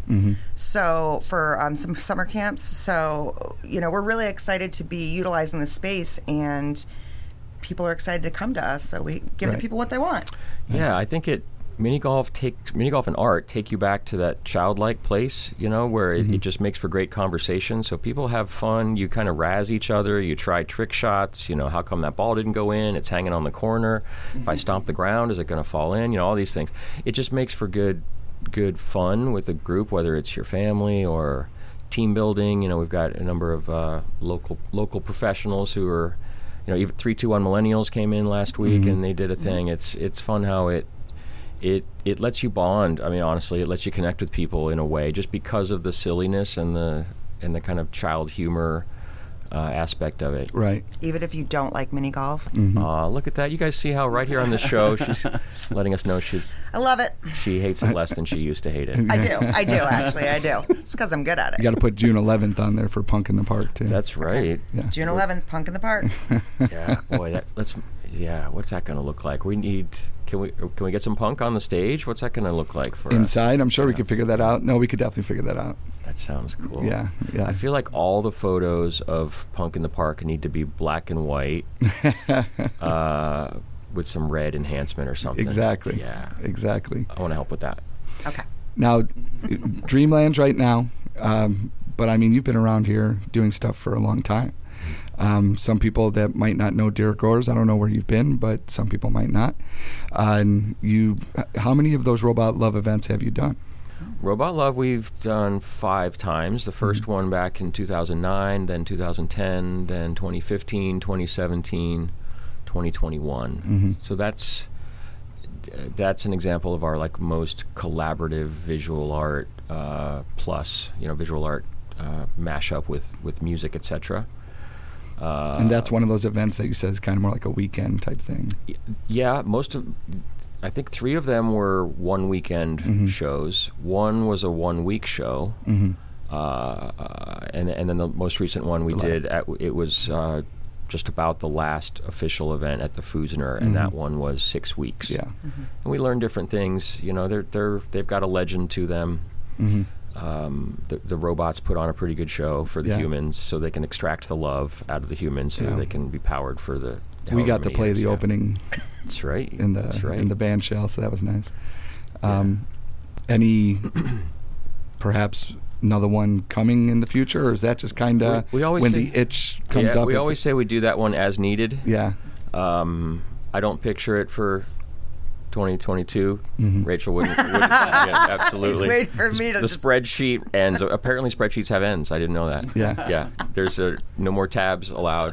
So for um, some summer camps. So, you know, we're really excited to be utilizing the space, and people are excited to come to us. So we give the Right. people what they want. Yeah, I think it mini golf takes mini golf and art take you back to that childlike place, you know, where it, it just makes for great conversation. So people have fun. You kind of razz each other. You try trick shots. You know, how come that ball didn't go in? It's hanging on the corner. If I stomp the ground, is it going to fall in? You know, all these things. It just makes for good, good fun with a group, whether it's your family or team building. You know, we've got a number of uh, local local professionals who are, you know, even three two one Millennials came in last week and they did a thing. It's it's fun how it. It it lets you bond. I mean, honestly, it lets you connect with people in a way, just because of the silliness and the and the kind of child humor uh, aspect of it. right. Even if you don't like mini golf. Aw, look at that! You guys see how right here on the show she's letting us know she I love it. she hates it less than she used to hate it. I do. I do, actually. I do. It's because I'm good at it. You got to put June eleventh on there for Punk in the Park too. That's right. yeah. June eleventh, Punk in the Park. Yeah, boy, that let's. Yeah, what's that going to look like? We need. Can we can we get some punk on the stage? What's that going to look like for us? Inside. I'm sure we Yeah. could figure that out. No, we could definitely figure that out. That sounds cool. Yeah, yeah. I feel like all the photos of Punk in the Park need to be black and white, uh, with some red enhancement or something. Exactly. Yeah, Exactly. I want to help with that. Okay. Now, Dreamland's right now, um, but I mean, you've been around here doing stuff for a long time. Um, some people that might not know Derek Gores, I don't know where you've been, but some people might not. Uh, and you, how many of those Robot Love events have you done? Robot Love we've done five times. The 1st one back in two thousand nine, then two thousand ten, then twenty fifteen, twenty seventeen, twenty twenty-one. So that's that's an example of our like most collaborative visual art uh, plus, you know, visual art uh, mashup with with music, et cetera. Uh, And that's one of those events that you said is kind of more like a weekend type thing. Y- Yeah, most of, I think three of them were one weekend Mhm. shows. One was a one week show, Mm-hmm. uh, uh, and and then the most recent one we The did, at, it was uh, just about the last official event at the Fusner, and that Mhm. one was six weeks. Yeah. And we learned different things. You know, they're they're they've got a legend to them. Mm-hmm. Um, the, the robots put on a pretty good show for the Yeah. humans, so they can extract the love out of the humans, so Yeah. they can be powered for the. We however got to many play years, the yeah. opening That's right. in the That's right. in the band shell, so that was nice. Um, Any, perhaps another one coming in the future, or is that just kind of We- we always when say- the itch comes yeah, up? we it's- always say we do that one as needed. yeah. Um, I don't picture it for twenty twenty-two. Mhm. Rachel wouldn't. wouldn't yeah, absolutely. He's waiting for me to The just- spreadsheet ends. Apparently, spreadsheets have ends. I didn't know that. Yeah. Yeah. There's a, no more tabs allowed.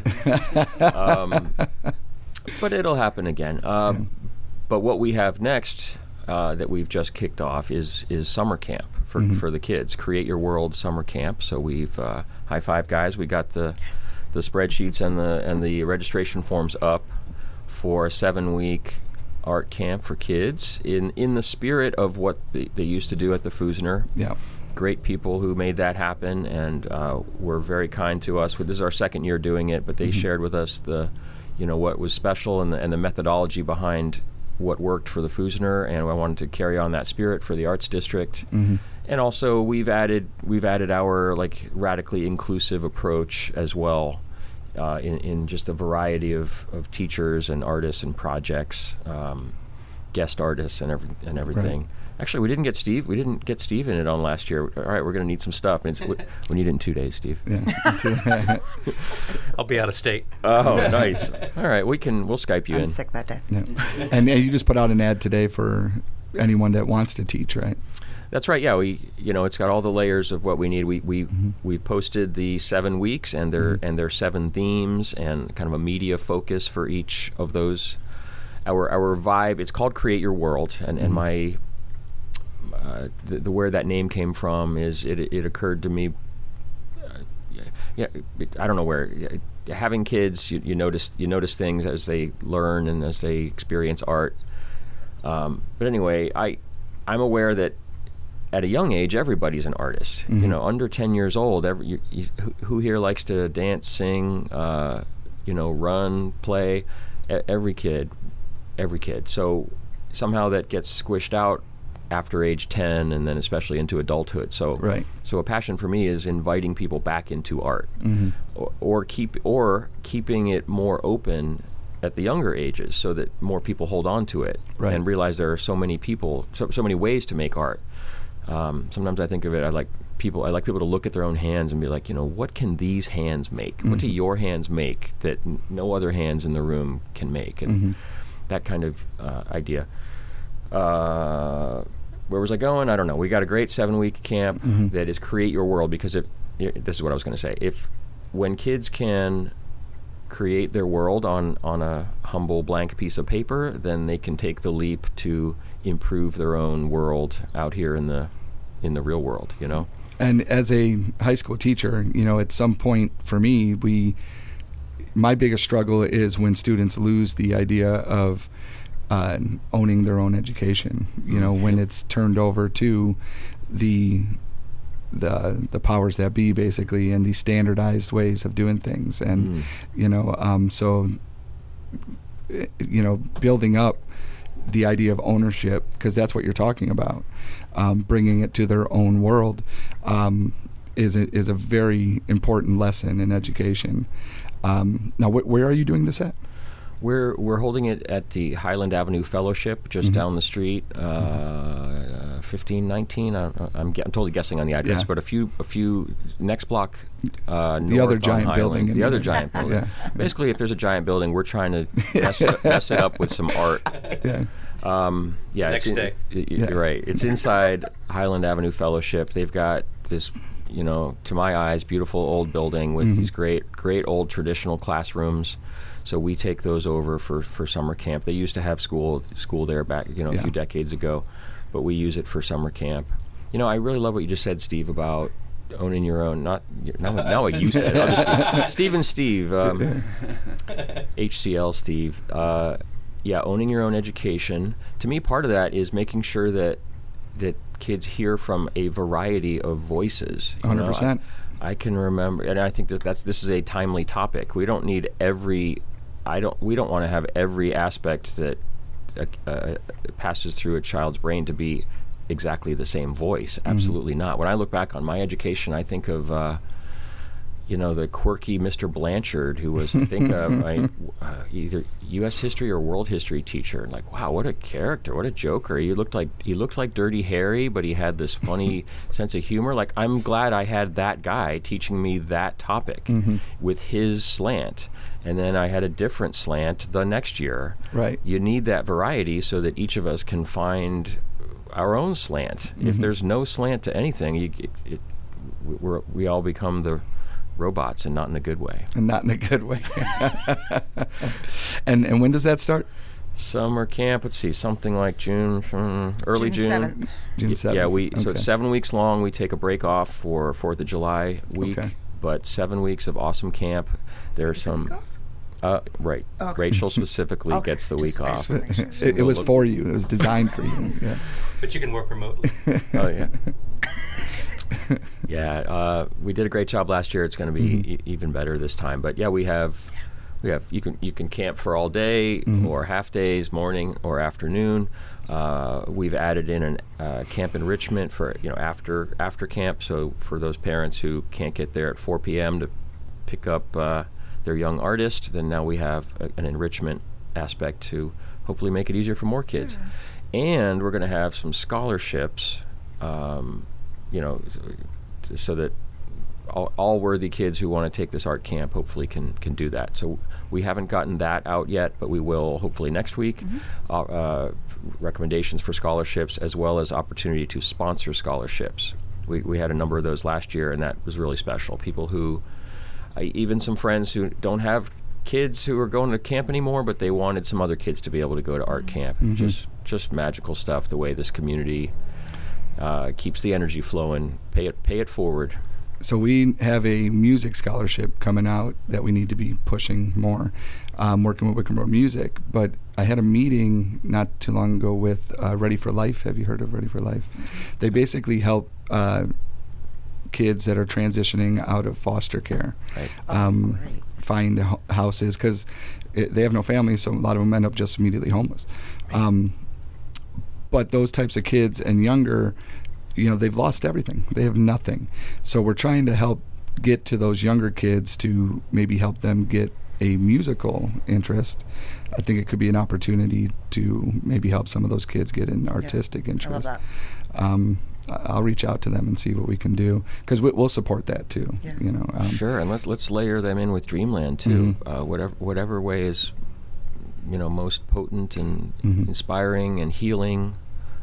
um, but it'll happen again. Uh, Yeah. But what we have next uh, that we've just kicked off is is summer camp for, Mhm. for the kids. Create Your World Summer Camp. So we've uh, high five guys. We got the the spreadsheets and the and the registration forms up for a seven week art camp for kids in in the spirit of what they, they used to do at the Fusner. Yeah. Great people who made that happen and uh, were very kind to us. This is our second year doing it, but they Mhm. shared with us the, you know, what was special and the, and the methodology behind what worked for the Fusner, and I wanted to carry on that spirit for the Arts District. Mm-hmm. And also we've added we've added our like radically inclusive approach as well, uh, in in just a variety of, of teachers and artists and projects, um, guest artists and every and everything. Actually, we didn't get Steve. We didn't get Steve in it on last year. All right, we're going to need some stuff. And it's, we, we need it in two days, Steve. Yeah. I'll be out of state. Oh, nice. All right, we can. We'll Skype you I'm in. sick that day. Yeah. And, and you just put out an ad today for anyone that wants to teach, right? That's right. Yeah, we. You know, it's got all the layers of what we need. We we Mm-hmm. we posted the seven weeks and their Mm-hmm. and their seven themes and kind of a media focus for each of those. Our our vibe. It's called Create Your World, and and my. Uh, the, the where that name came from is it it occurred to me. Uh, yeah, it, I don't know where. Having kids, you, you notice you notice things as they learn and as they experience art. Um, but anyway, I I'm aware that at a young age, everybody's an artist. Mm-hmm. You know, under ten years old, every you, you, who- who here likes to dance, sing, uh, you know, run, play? E- every kid, every kid. So somehow that gets squished out after age ten, and then especially into adulthood. So, Right. so a passion for me is inviting people back into art, Mm-hmm. or, or keep or keeping it more open at the younger ages, so that more people hold on to it Right. and realize there are so many people, so so many ways to make art. Um, sometimes I think of it. I like people. I like people to look at their own hands and be like, you know, what can these hands make? What do your hands make that n- no other hands in the room can make? And Mm-hmm. that kind of uh, idea. Uh, where was I going? I don't know. We got a great seven-week camp Mm-hmm. that is Create Your World, because if i this is what I was going to say. If when kids can create their world on on a humble blank piece of paper, then they can take the leap to improve their own world out here in the in the real world. You know. And as a high school teacher, you know, at some point for me, we, my biggest struggle is when students lose the idea of uh, owning their own education. You know, when it's turned over to the the the powers that be, basically, and these standardized ways of doing things, and Mm. you know, um, so eh, you know, building up the idea of ownership, because that's what you're talking about, um, bringing it to their own world, um, is a, is a very important lesson in education. Um, now, wh- where are you doing this at? We're we're holding it at the Highland Avenue Fellowship, just Mhm. down the street, uh, uh, fifteen nineteen. I, I'm, ge- I'm totally guessing on the address, Yeah. but a few a few next block. Uh, The other north on giant Highland. building in The other the- giant building. Yeah. Basically, if there's a giant building, we're trying to mess it, mess it up with some art. Yeah. Um, yeah, Next it's in- day. y- y- Yeah. You're right. It's inside Highland Avenue Fellowship. They've got this, you know, to my eyes, beautiful old building with Mhm. these great, great old traditional classrooms. So we take those over for, for summer camp. They used to have school school there back, you know, a Yeah. few decades ago, but we use it for summer camp. You know, I really love what you just said, Steve, about owning your own. Not not, not what you said. I'll just, Steve and Steve, um, H C L Steve. Uh, yeah, owning your own education. To me, part of that is making sure that that kids hear from a variety of voices. you one hundred know. percent. I, I can remember, and I think that that's this is a timely topic. We don't need every. I don't. We don't want to have every aspect that uh, uh, passes through a child's brain to be exactly the same voice. Absolutely not. When I look back on my education, I think of, uh, you know, the quirky Mister Blanchard, who was, I think, uh, my, uh, either U S history or world history teacher. Like, wow, what a character, what a joker. He looked like he looked like Dirty Harry, but he had this funny sense of humor. Like, I'm glad I had that guy teaching me that topic Mhm. with his slant. And then I had a different slant the next year. Right. You need that variety so that each of us can find our own slant. If Mhm. there's no slant to anything, you, it, it, we're, we all become the robots, and not in a good way. And not in a good way. and and when does that start? Summer camp, let's see, something like June, hmm, early June June. seventh. June Y- seventh. Yeah, we so Okay. it's seven weeks long. We take a break off for Fourth of July week, Okay. but seven weeks of awesome camp. There's some, uh, right. Okay. Rachel specifically Okay, gets the just week off. excellent. It, it was for you. It was designed for you. Yeah. But you can work remotely. Oh yeah. Yeah, uh, we did a great job last year. It's going to be Mhm. e- even better this time. But yeah, we have, we have. You can you can camp for all day Mhm. or half days, morning or afternoon. Uh, we've added in an uh, camp enrichment for you know after after camp. So for those parents who can't get there at four p.m. to pick up uh, their young artist, then now we have a, an enrichment aspect to hopefully make it easier for more kids. and we're going to have some scholarships, um, you know, so that all, all worthy kids who want to take this art camp hopefully can can do that. So we haven't gotten that out yet, but we will hopefully next week. Mm-hmm. Uh, uh, recommendations for scholarships as well as opportunity to sponsor scholarships. We we had a number of those last year, and that was really special. People who, uh, even some friends who don't have kids who are going to camp anymore, but they wanted some other kids to be able to go to art camp. Mm-hmm. Just just magical stuff. The way this community uh, keeps the energy flowing. Pay it pay it forward. So we have a music scholarship coming out that we need to be pushing more, um, working with Wickham Road Music. But I had a meeting not too long ago with uh, Ready for Life. Have you heard of Ready for Life? They basically help uh, kids that are transitioning out of foster care right. um, oh, find ho- houses because they have no family, so a lot of them end up just immediately homeless. Um, but those types of kids and younger, you know, they've lost everything. They have nothing. So we're trying to help get to those younger kids to maybe help them get a musical interest. I think it could be an opportunity to maybe help some of those kids get an artistic yeah, interest. I love that. Um, I'll reach out to them and see what we can do because we, we'll support that too. Yeah. You know, um, sure, and let's let's layer them in with Dreamland too. Mm-hmm. Uh, whatever whatever way is, you know, most potent and mm-hmm. inspiring and healing.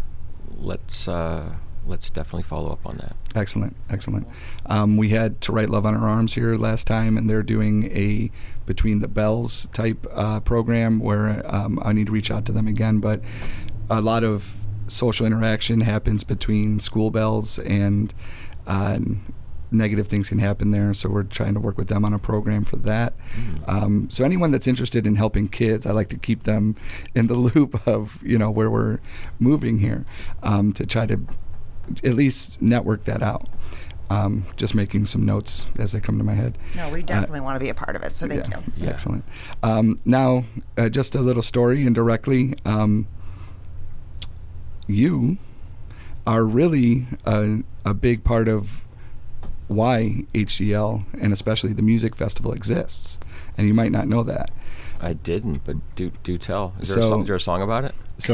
Let's. Uh, Let's definitely follow up on that. Excellent, excellent. Um, we had To Write Love on Our Arms here last time, and they're doing a Between the Bells type uh, program where um, I need to reach out to them again. But a lot of social interaction happens between school bells, and uh, negative things can happen there. So we're trying to work with them on a program for that. Mm. Um, so anyone that's interested in helping kids, I like to keep them in the loop of, you know, where we're moving here um, to try to at least network that out. Um, just making some notes as they come to my head. No, we definitely uh, want to be a part of it, so thank yeah, you. Yeah. Excellent. Um, now, uh, just a little story indirectly. Um, you are really a, a big part of why H C L and especially the music festival exists, and you might not know that. I didn't, but do do tell. Is, so, there, a song, is there a song about it? So,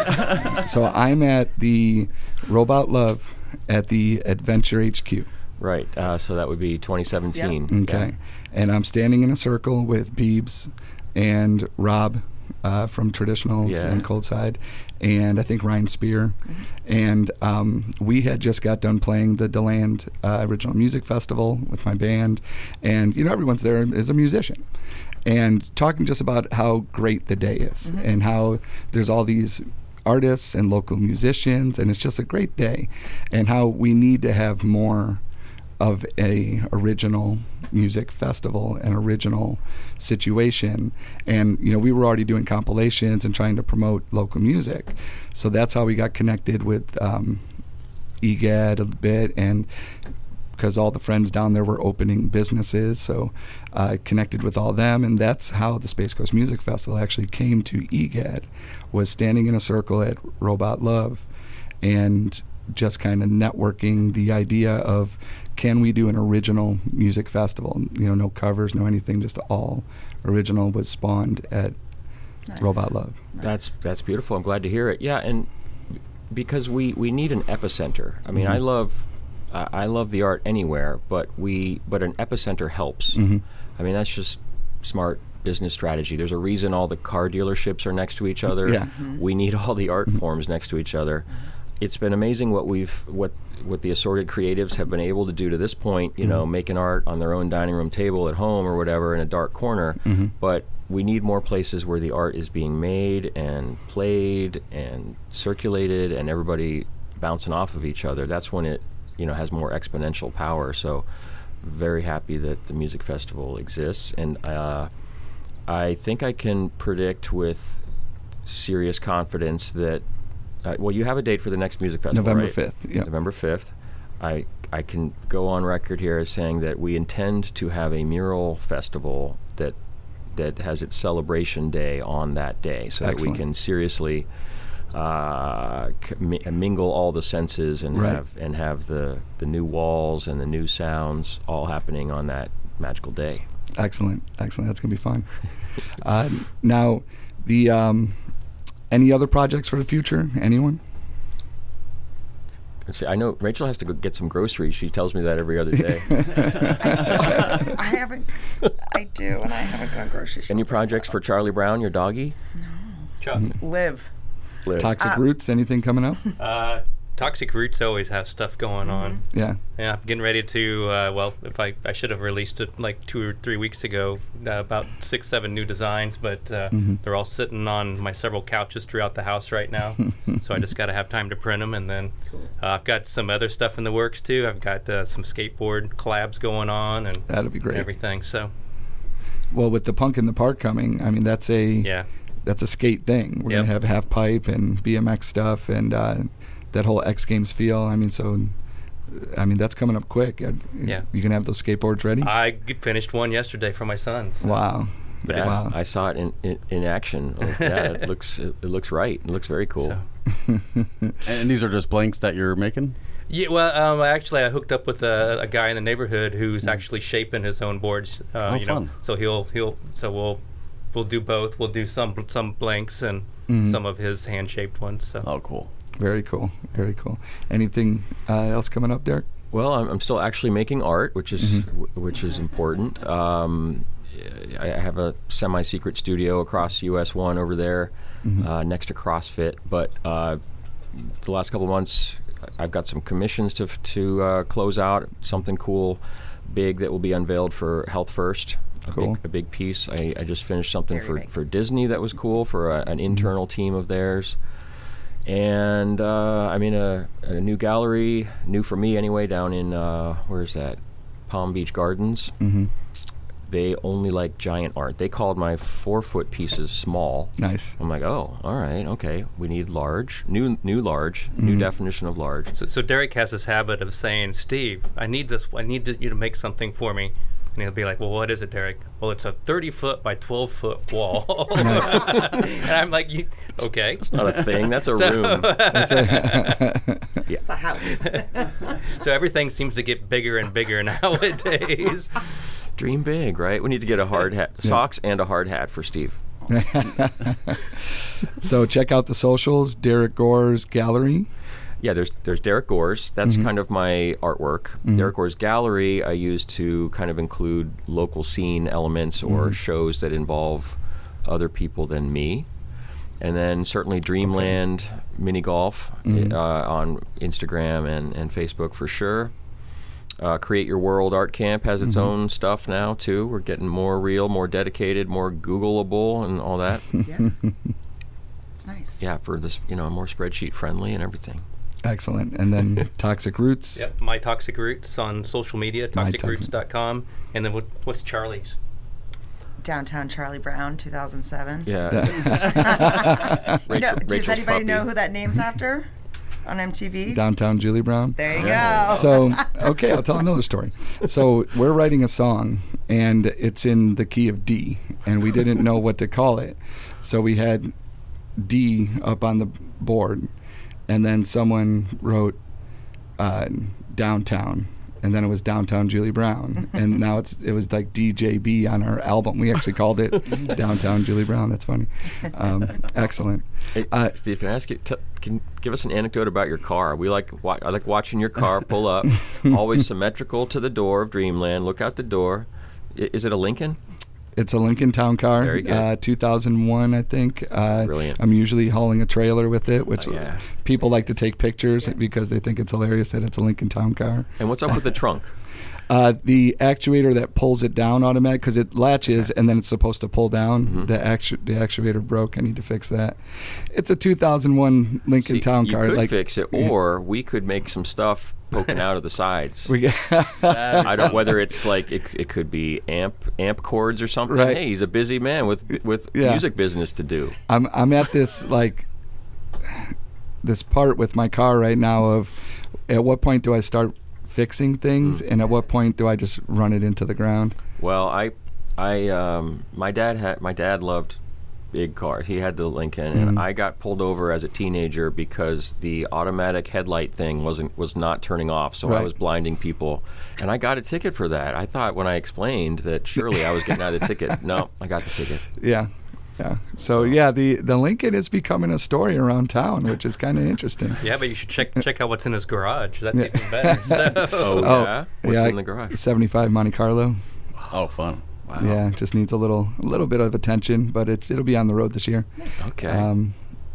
so I'm at the Robot Love at the Adventure H Q. Right. Uh, so that would be twenty seventeen. Yep. Okay. Yeah. And I'm standing in a circle with Beebs and Rob uh, from Traditionals yeah. and Cold Side, and I think Ryan Spear. Mm-hmm. And um, we had just got done playing the DeLand uh, Original Music Festival with my band, and you know everyone's there is a musician. And talking just about how great the day is mm-hmm. and how there's all these artists and local musicians, and it's just a great day, and how we need to have more of a original music festival, an original situation. And you know, we were already doing compilations and trying to promote local music, so that's how we got connected with um, E G A D a bit, and because all the friends down there were opening businesses, so I uh, connected with all them, and that's how the Space Coast Music Festival actually came to E G A D, was standing in a circle at Robot Love and just kind of networking the idea of, can we do an original music festival? You know, no covers, no anything, just all original was spawned at nice. Robot Love. Nice. That's that's beautiful. I'm glad to hear it. Yeah, and because we, we need an epicenter. I mean, mm-hmm. I love... Uh, I love the art anywhere, but we but an epicenter helps. Mm-hmm. I mean, that's just smart business strategy. There's a reason all the car dealerships are next to each other. Yeah. Mm-hmm. We need all the art mm-hmm. forms next to each other. It's been amazing what we've what what the assorted creatives have been able to do to this point. You mm-hmm. know, making art on their own dining room table at home or whatever in a dark corner. Mm-hmm. But we need more places where the art is being made and played and circulated, and everybody bouncing off of each other. That's when it, you know, has more exponential power. So very happy that the music festival exists, and uh, I think I can predict with serious confidence that uh, well, you have a date for the next music festival, November right? fifth. Yeah, November fifth. I I can go on record here as saying that we intend to have a mural festival that that has its celebration day on that day, so Excellent. that we can seriously Uh, c- mingle all the senses and right. have and have the, the new walls and the new sounds all happening on that magical day. Excellent, excellent. That's gonna be fun. uh, now, the um, any other projects for the future? Anyone? See, I know Rachel has to go get some groceries. She tells me that every other day. I still, I haven't, I do, and I haven't gone grocery shopping. Any projects for Charlie Brown, your doggy? Chuck. Live. Liv. Toxic Uh, Roots, anything coming up? Uh, Toxic Roots always have stuff going on. Yeah. Yeah, I'm getting ready to. Uh, well, if I I should have released it like two or three weeks ago, uh, about six, seven new designs, but uh, Mm-hmm. they're all sitting on my several couches throughout the house right now. So I just got to have time to print them, and then uh, I've got some other stuff in the works too. I've got uh, some skateboard collabs going on and That'll be great. everything. So Well, with the Punk in the Park coming, I mean, that's a yeah, that's a skate thing. We're Yep. gonna have half pipe and B M X stuff and uh, that whole X Games feel. I mean, so I mean that's coming up quick. Uh, Yeah. You can have those skateboards ready. I g- finished one yesterday for my sons. Wow. But Yes, it's- Wow. I saw it in, in, in action. Oh, yeah, it looks it, it looks right. It looks very cool. So. And these are just blanks that you're making? Yeah, well, um, actually, I hooked up with a, a guy in the neighborhood who's actually shaping his own boards. Uh, Oh, you know, fun. so he'll he'll so we'll we'll do both. We'll do some some blanks and Mhm. some of his hand shaped ones. So Oh, cool. Very cool. Very cool. Anything uh, else coming up, Derek? Well, I'm, I'm still actually making art, which is w- which is important. Um, I I have a semi-secret studio across U S one over there, uh, next to CrossFit. But uh, the last couple of months, I've got some commissions to f- to uh, close out. Something cool, big that will be unveiled for Health First. A Cool. big, a big piece. I, I just finished something Very for, big. for Disney that was cool for a, an internal team of theirs. And uh, I'm in a, a new gallery, new for me anyway, down in, uh, where's that? Palm Beach Gardens. Mm-hmm. They only like giant art. They called my four foot pieces small. Nice. I'm like, oh, all right, okay. We need large, new, new large, new definition of large. So, so Derek has this habit of saying, "Steve, I need this. I need to, you to make something for me." And he'll be like, "Well, what is it, Derek?" "Well, it's a thirty foot by twelve foot wall." And I'm like, you, "Okay." It's not a thing. That's a So- room. That's a It's a house. So everything seems to get bigger and bigger nowadays. Dream big, right? We need to get a hard hat, socks and a hard hat for Steve. So check out the socials, Derek Gore's Gallery. Yeah, there's there's Derek Gore's. That's kind of my artwork. Derek Gore's Gallery I use to kind of include local scene elements or shows that involve other people than me. And then certainly Dreamland Mini Golf uh, on Instagram and, and Facebook for sure. Uh, Create Your World Art Camp has its own stuff now too. We're getting more real, more dedicated, more Googleable and all that. Yeah. It's nice. Yeah, for this, you know, more spreadsheet friendly and everything. Excellent. And then Toxic Roots. Yep, My Toxic Roots on social media, My toxic roots dot com. And then what, what's Charlie's? Downtown Charlie Brown, two thousand seven. Yeah. You know, Rachel- does Rachel's anybody know puppy. who that name's after on M T V? Downtown Julie Brown. There you Yeah. go. So, okay, I'll tell another story. So, we're writing a song, and it's in the key of D, and we didn't know what to call it. So, we had D up on the board, and then someone wrote uh, Downtown, and then it was Downtown Julie Brown, and now it's it was like D J B on our album. We actually called it Downtown Julie Brown. That's funny. Um, excellent. Hey, Uh, Steve, can I ask you? T- can give us an anecdote about your car? We like. Wa- I like watching your car pull up, always symmetrical to the door of Dreamland. Look out the door. I- is it a Lincoln? It's a Lincoln Town Car, Very good. uh, two thousand one, I think. Uh, Brilliant. I'm usually hauling a trailer with it, which Oh, yeah. people like to take pictures because they think it's hilarious that it's a Lincoln Town Car. And what's up with the trunk? Uh, the actuator that pulls it down automatic, because it latches and then it's supposed to pull down. Mm-hmm. The actu- the actuator broke. I need to fix that. It's a two thousand one Lincoln See, Town you Car. could like, fix it, or we could make some stuff poking out of the sides. we I don't whether it's like it, it could be amp amp cords or something. Right. Hey, he's a busy man with with Yeah. music business to do. I'm I'm at this like this part with my car right now of at what point do I start fixing things Hmm. and at what point do I just run it into the ground? Well, I, I, um, my dad had my dad loved big cars. He had the Lincoln, Mhm. and I got pulled over as a teenager because the automatic headlight thing wasn't was not turning off, so I Right. was blinding people, and I got a ticket for that. I thought when I explained that surely I was getting out of the ticket. No, I got the ticket. Yeah. Yeah. So yeah, the the Lincoln is becoming a story around town, which is kind of interesting. Yeah, but you should check check out what's in his garage. That's even better. So. Oh, Oh, yeah? What's yeah, in the garage? seventy-five Monte Carlo. Oh, fun. Wow. Yeah, just needs a little a little bit of attention, but it it'll be on the road this year. Okay. Um,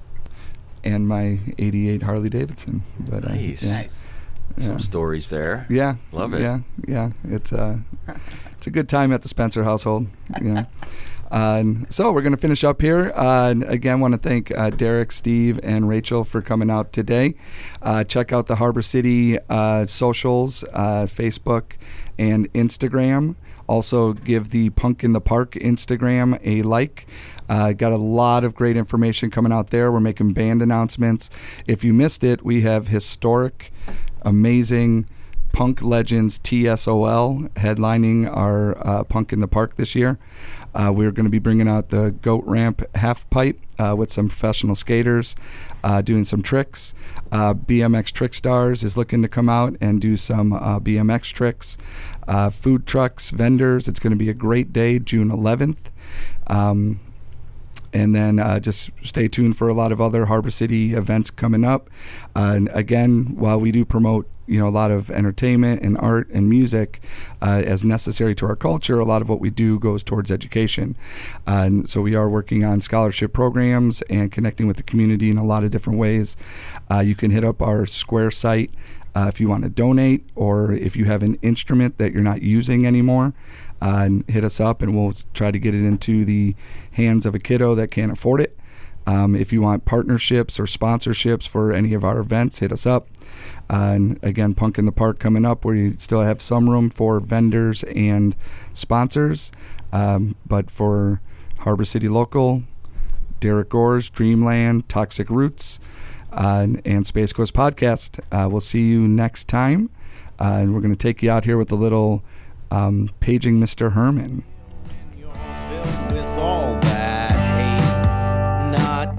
and my eighty-eight Harley Davidson. But uh, Nice. yeah. Nice. Yeah. Some stories there. Yeah, Love it. Yeah, yeah. It's uh, it's a good time at the Spencer household. Yeah. Uh, and so we're going to finish up here. Uh, and again, want to thank uh, Derek, Steve, and Rachel for coming out today. Uh, check out the Harbor City uh, socials, uh, Facebook and Instagram. Also, give the Punk in the Park Instagram a like. Uh, got a lot of great information coming out there. We're making band announcements. If you missed it, we have historic, amazing punk legends T S O L headlining our uh, Punk in the Park this year. Uh, we're going to be bringing out the Goat Ramp half pipe uh, with some professional skaters uh, doing some tricks. Uh, B M X Trick Stars is looking to come out and do some uh, B M X tricks. Uh, food trucks, vendors. It's going to be a great day, June eleventh. Um, And then uh, just stay tuned for a lot of other Harbor City events coming up. Uh, and again, while we do promote, you know, a lot of entertainment and art and music uh, as necessary to our culture, a lot of what we do goes towards education. Uh, and so we are working on scholarship programs and connecting with the community in a lot of different ways. Uh, you can hit up our Square site uh, if you want to donate, or if you have an instrument that you're not using anymore. Uh, and hit us up, and we'll try to get it into the hands of a kiddo that can't afford it. Um, if you want partnerships or sponsorships for any of our events, hit us up. Uh, and again, Punk in the Park coming up, where you still have some room for vendors and sponsors. Um, but for Harbor City Local, Derek Gores, Dreamland, Toxic Roots, uh, and, and Space Coast Podcast, uh, we'll see you next time. Uh, and we're going to take you out here with a little Um, paging Mister Herman. You're filled with all that hate, not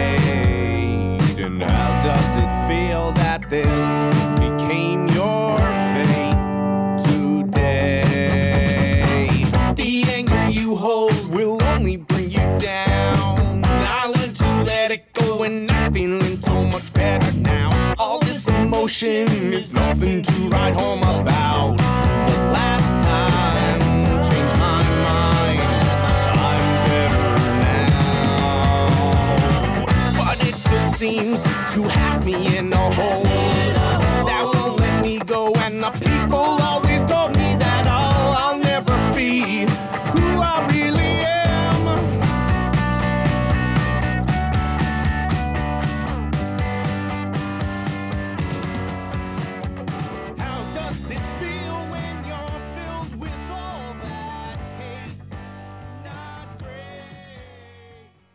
great. And how does it feel that this became your fate today? The anger you hold will only bring you down. I learned to let it go, and I'm feeling so much better now. All this emotion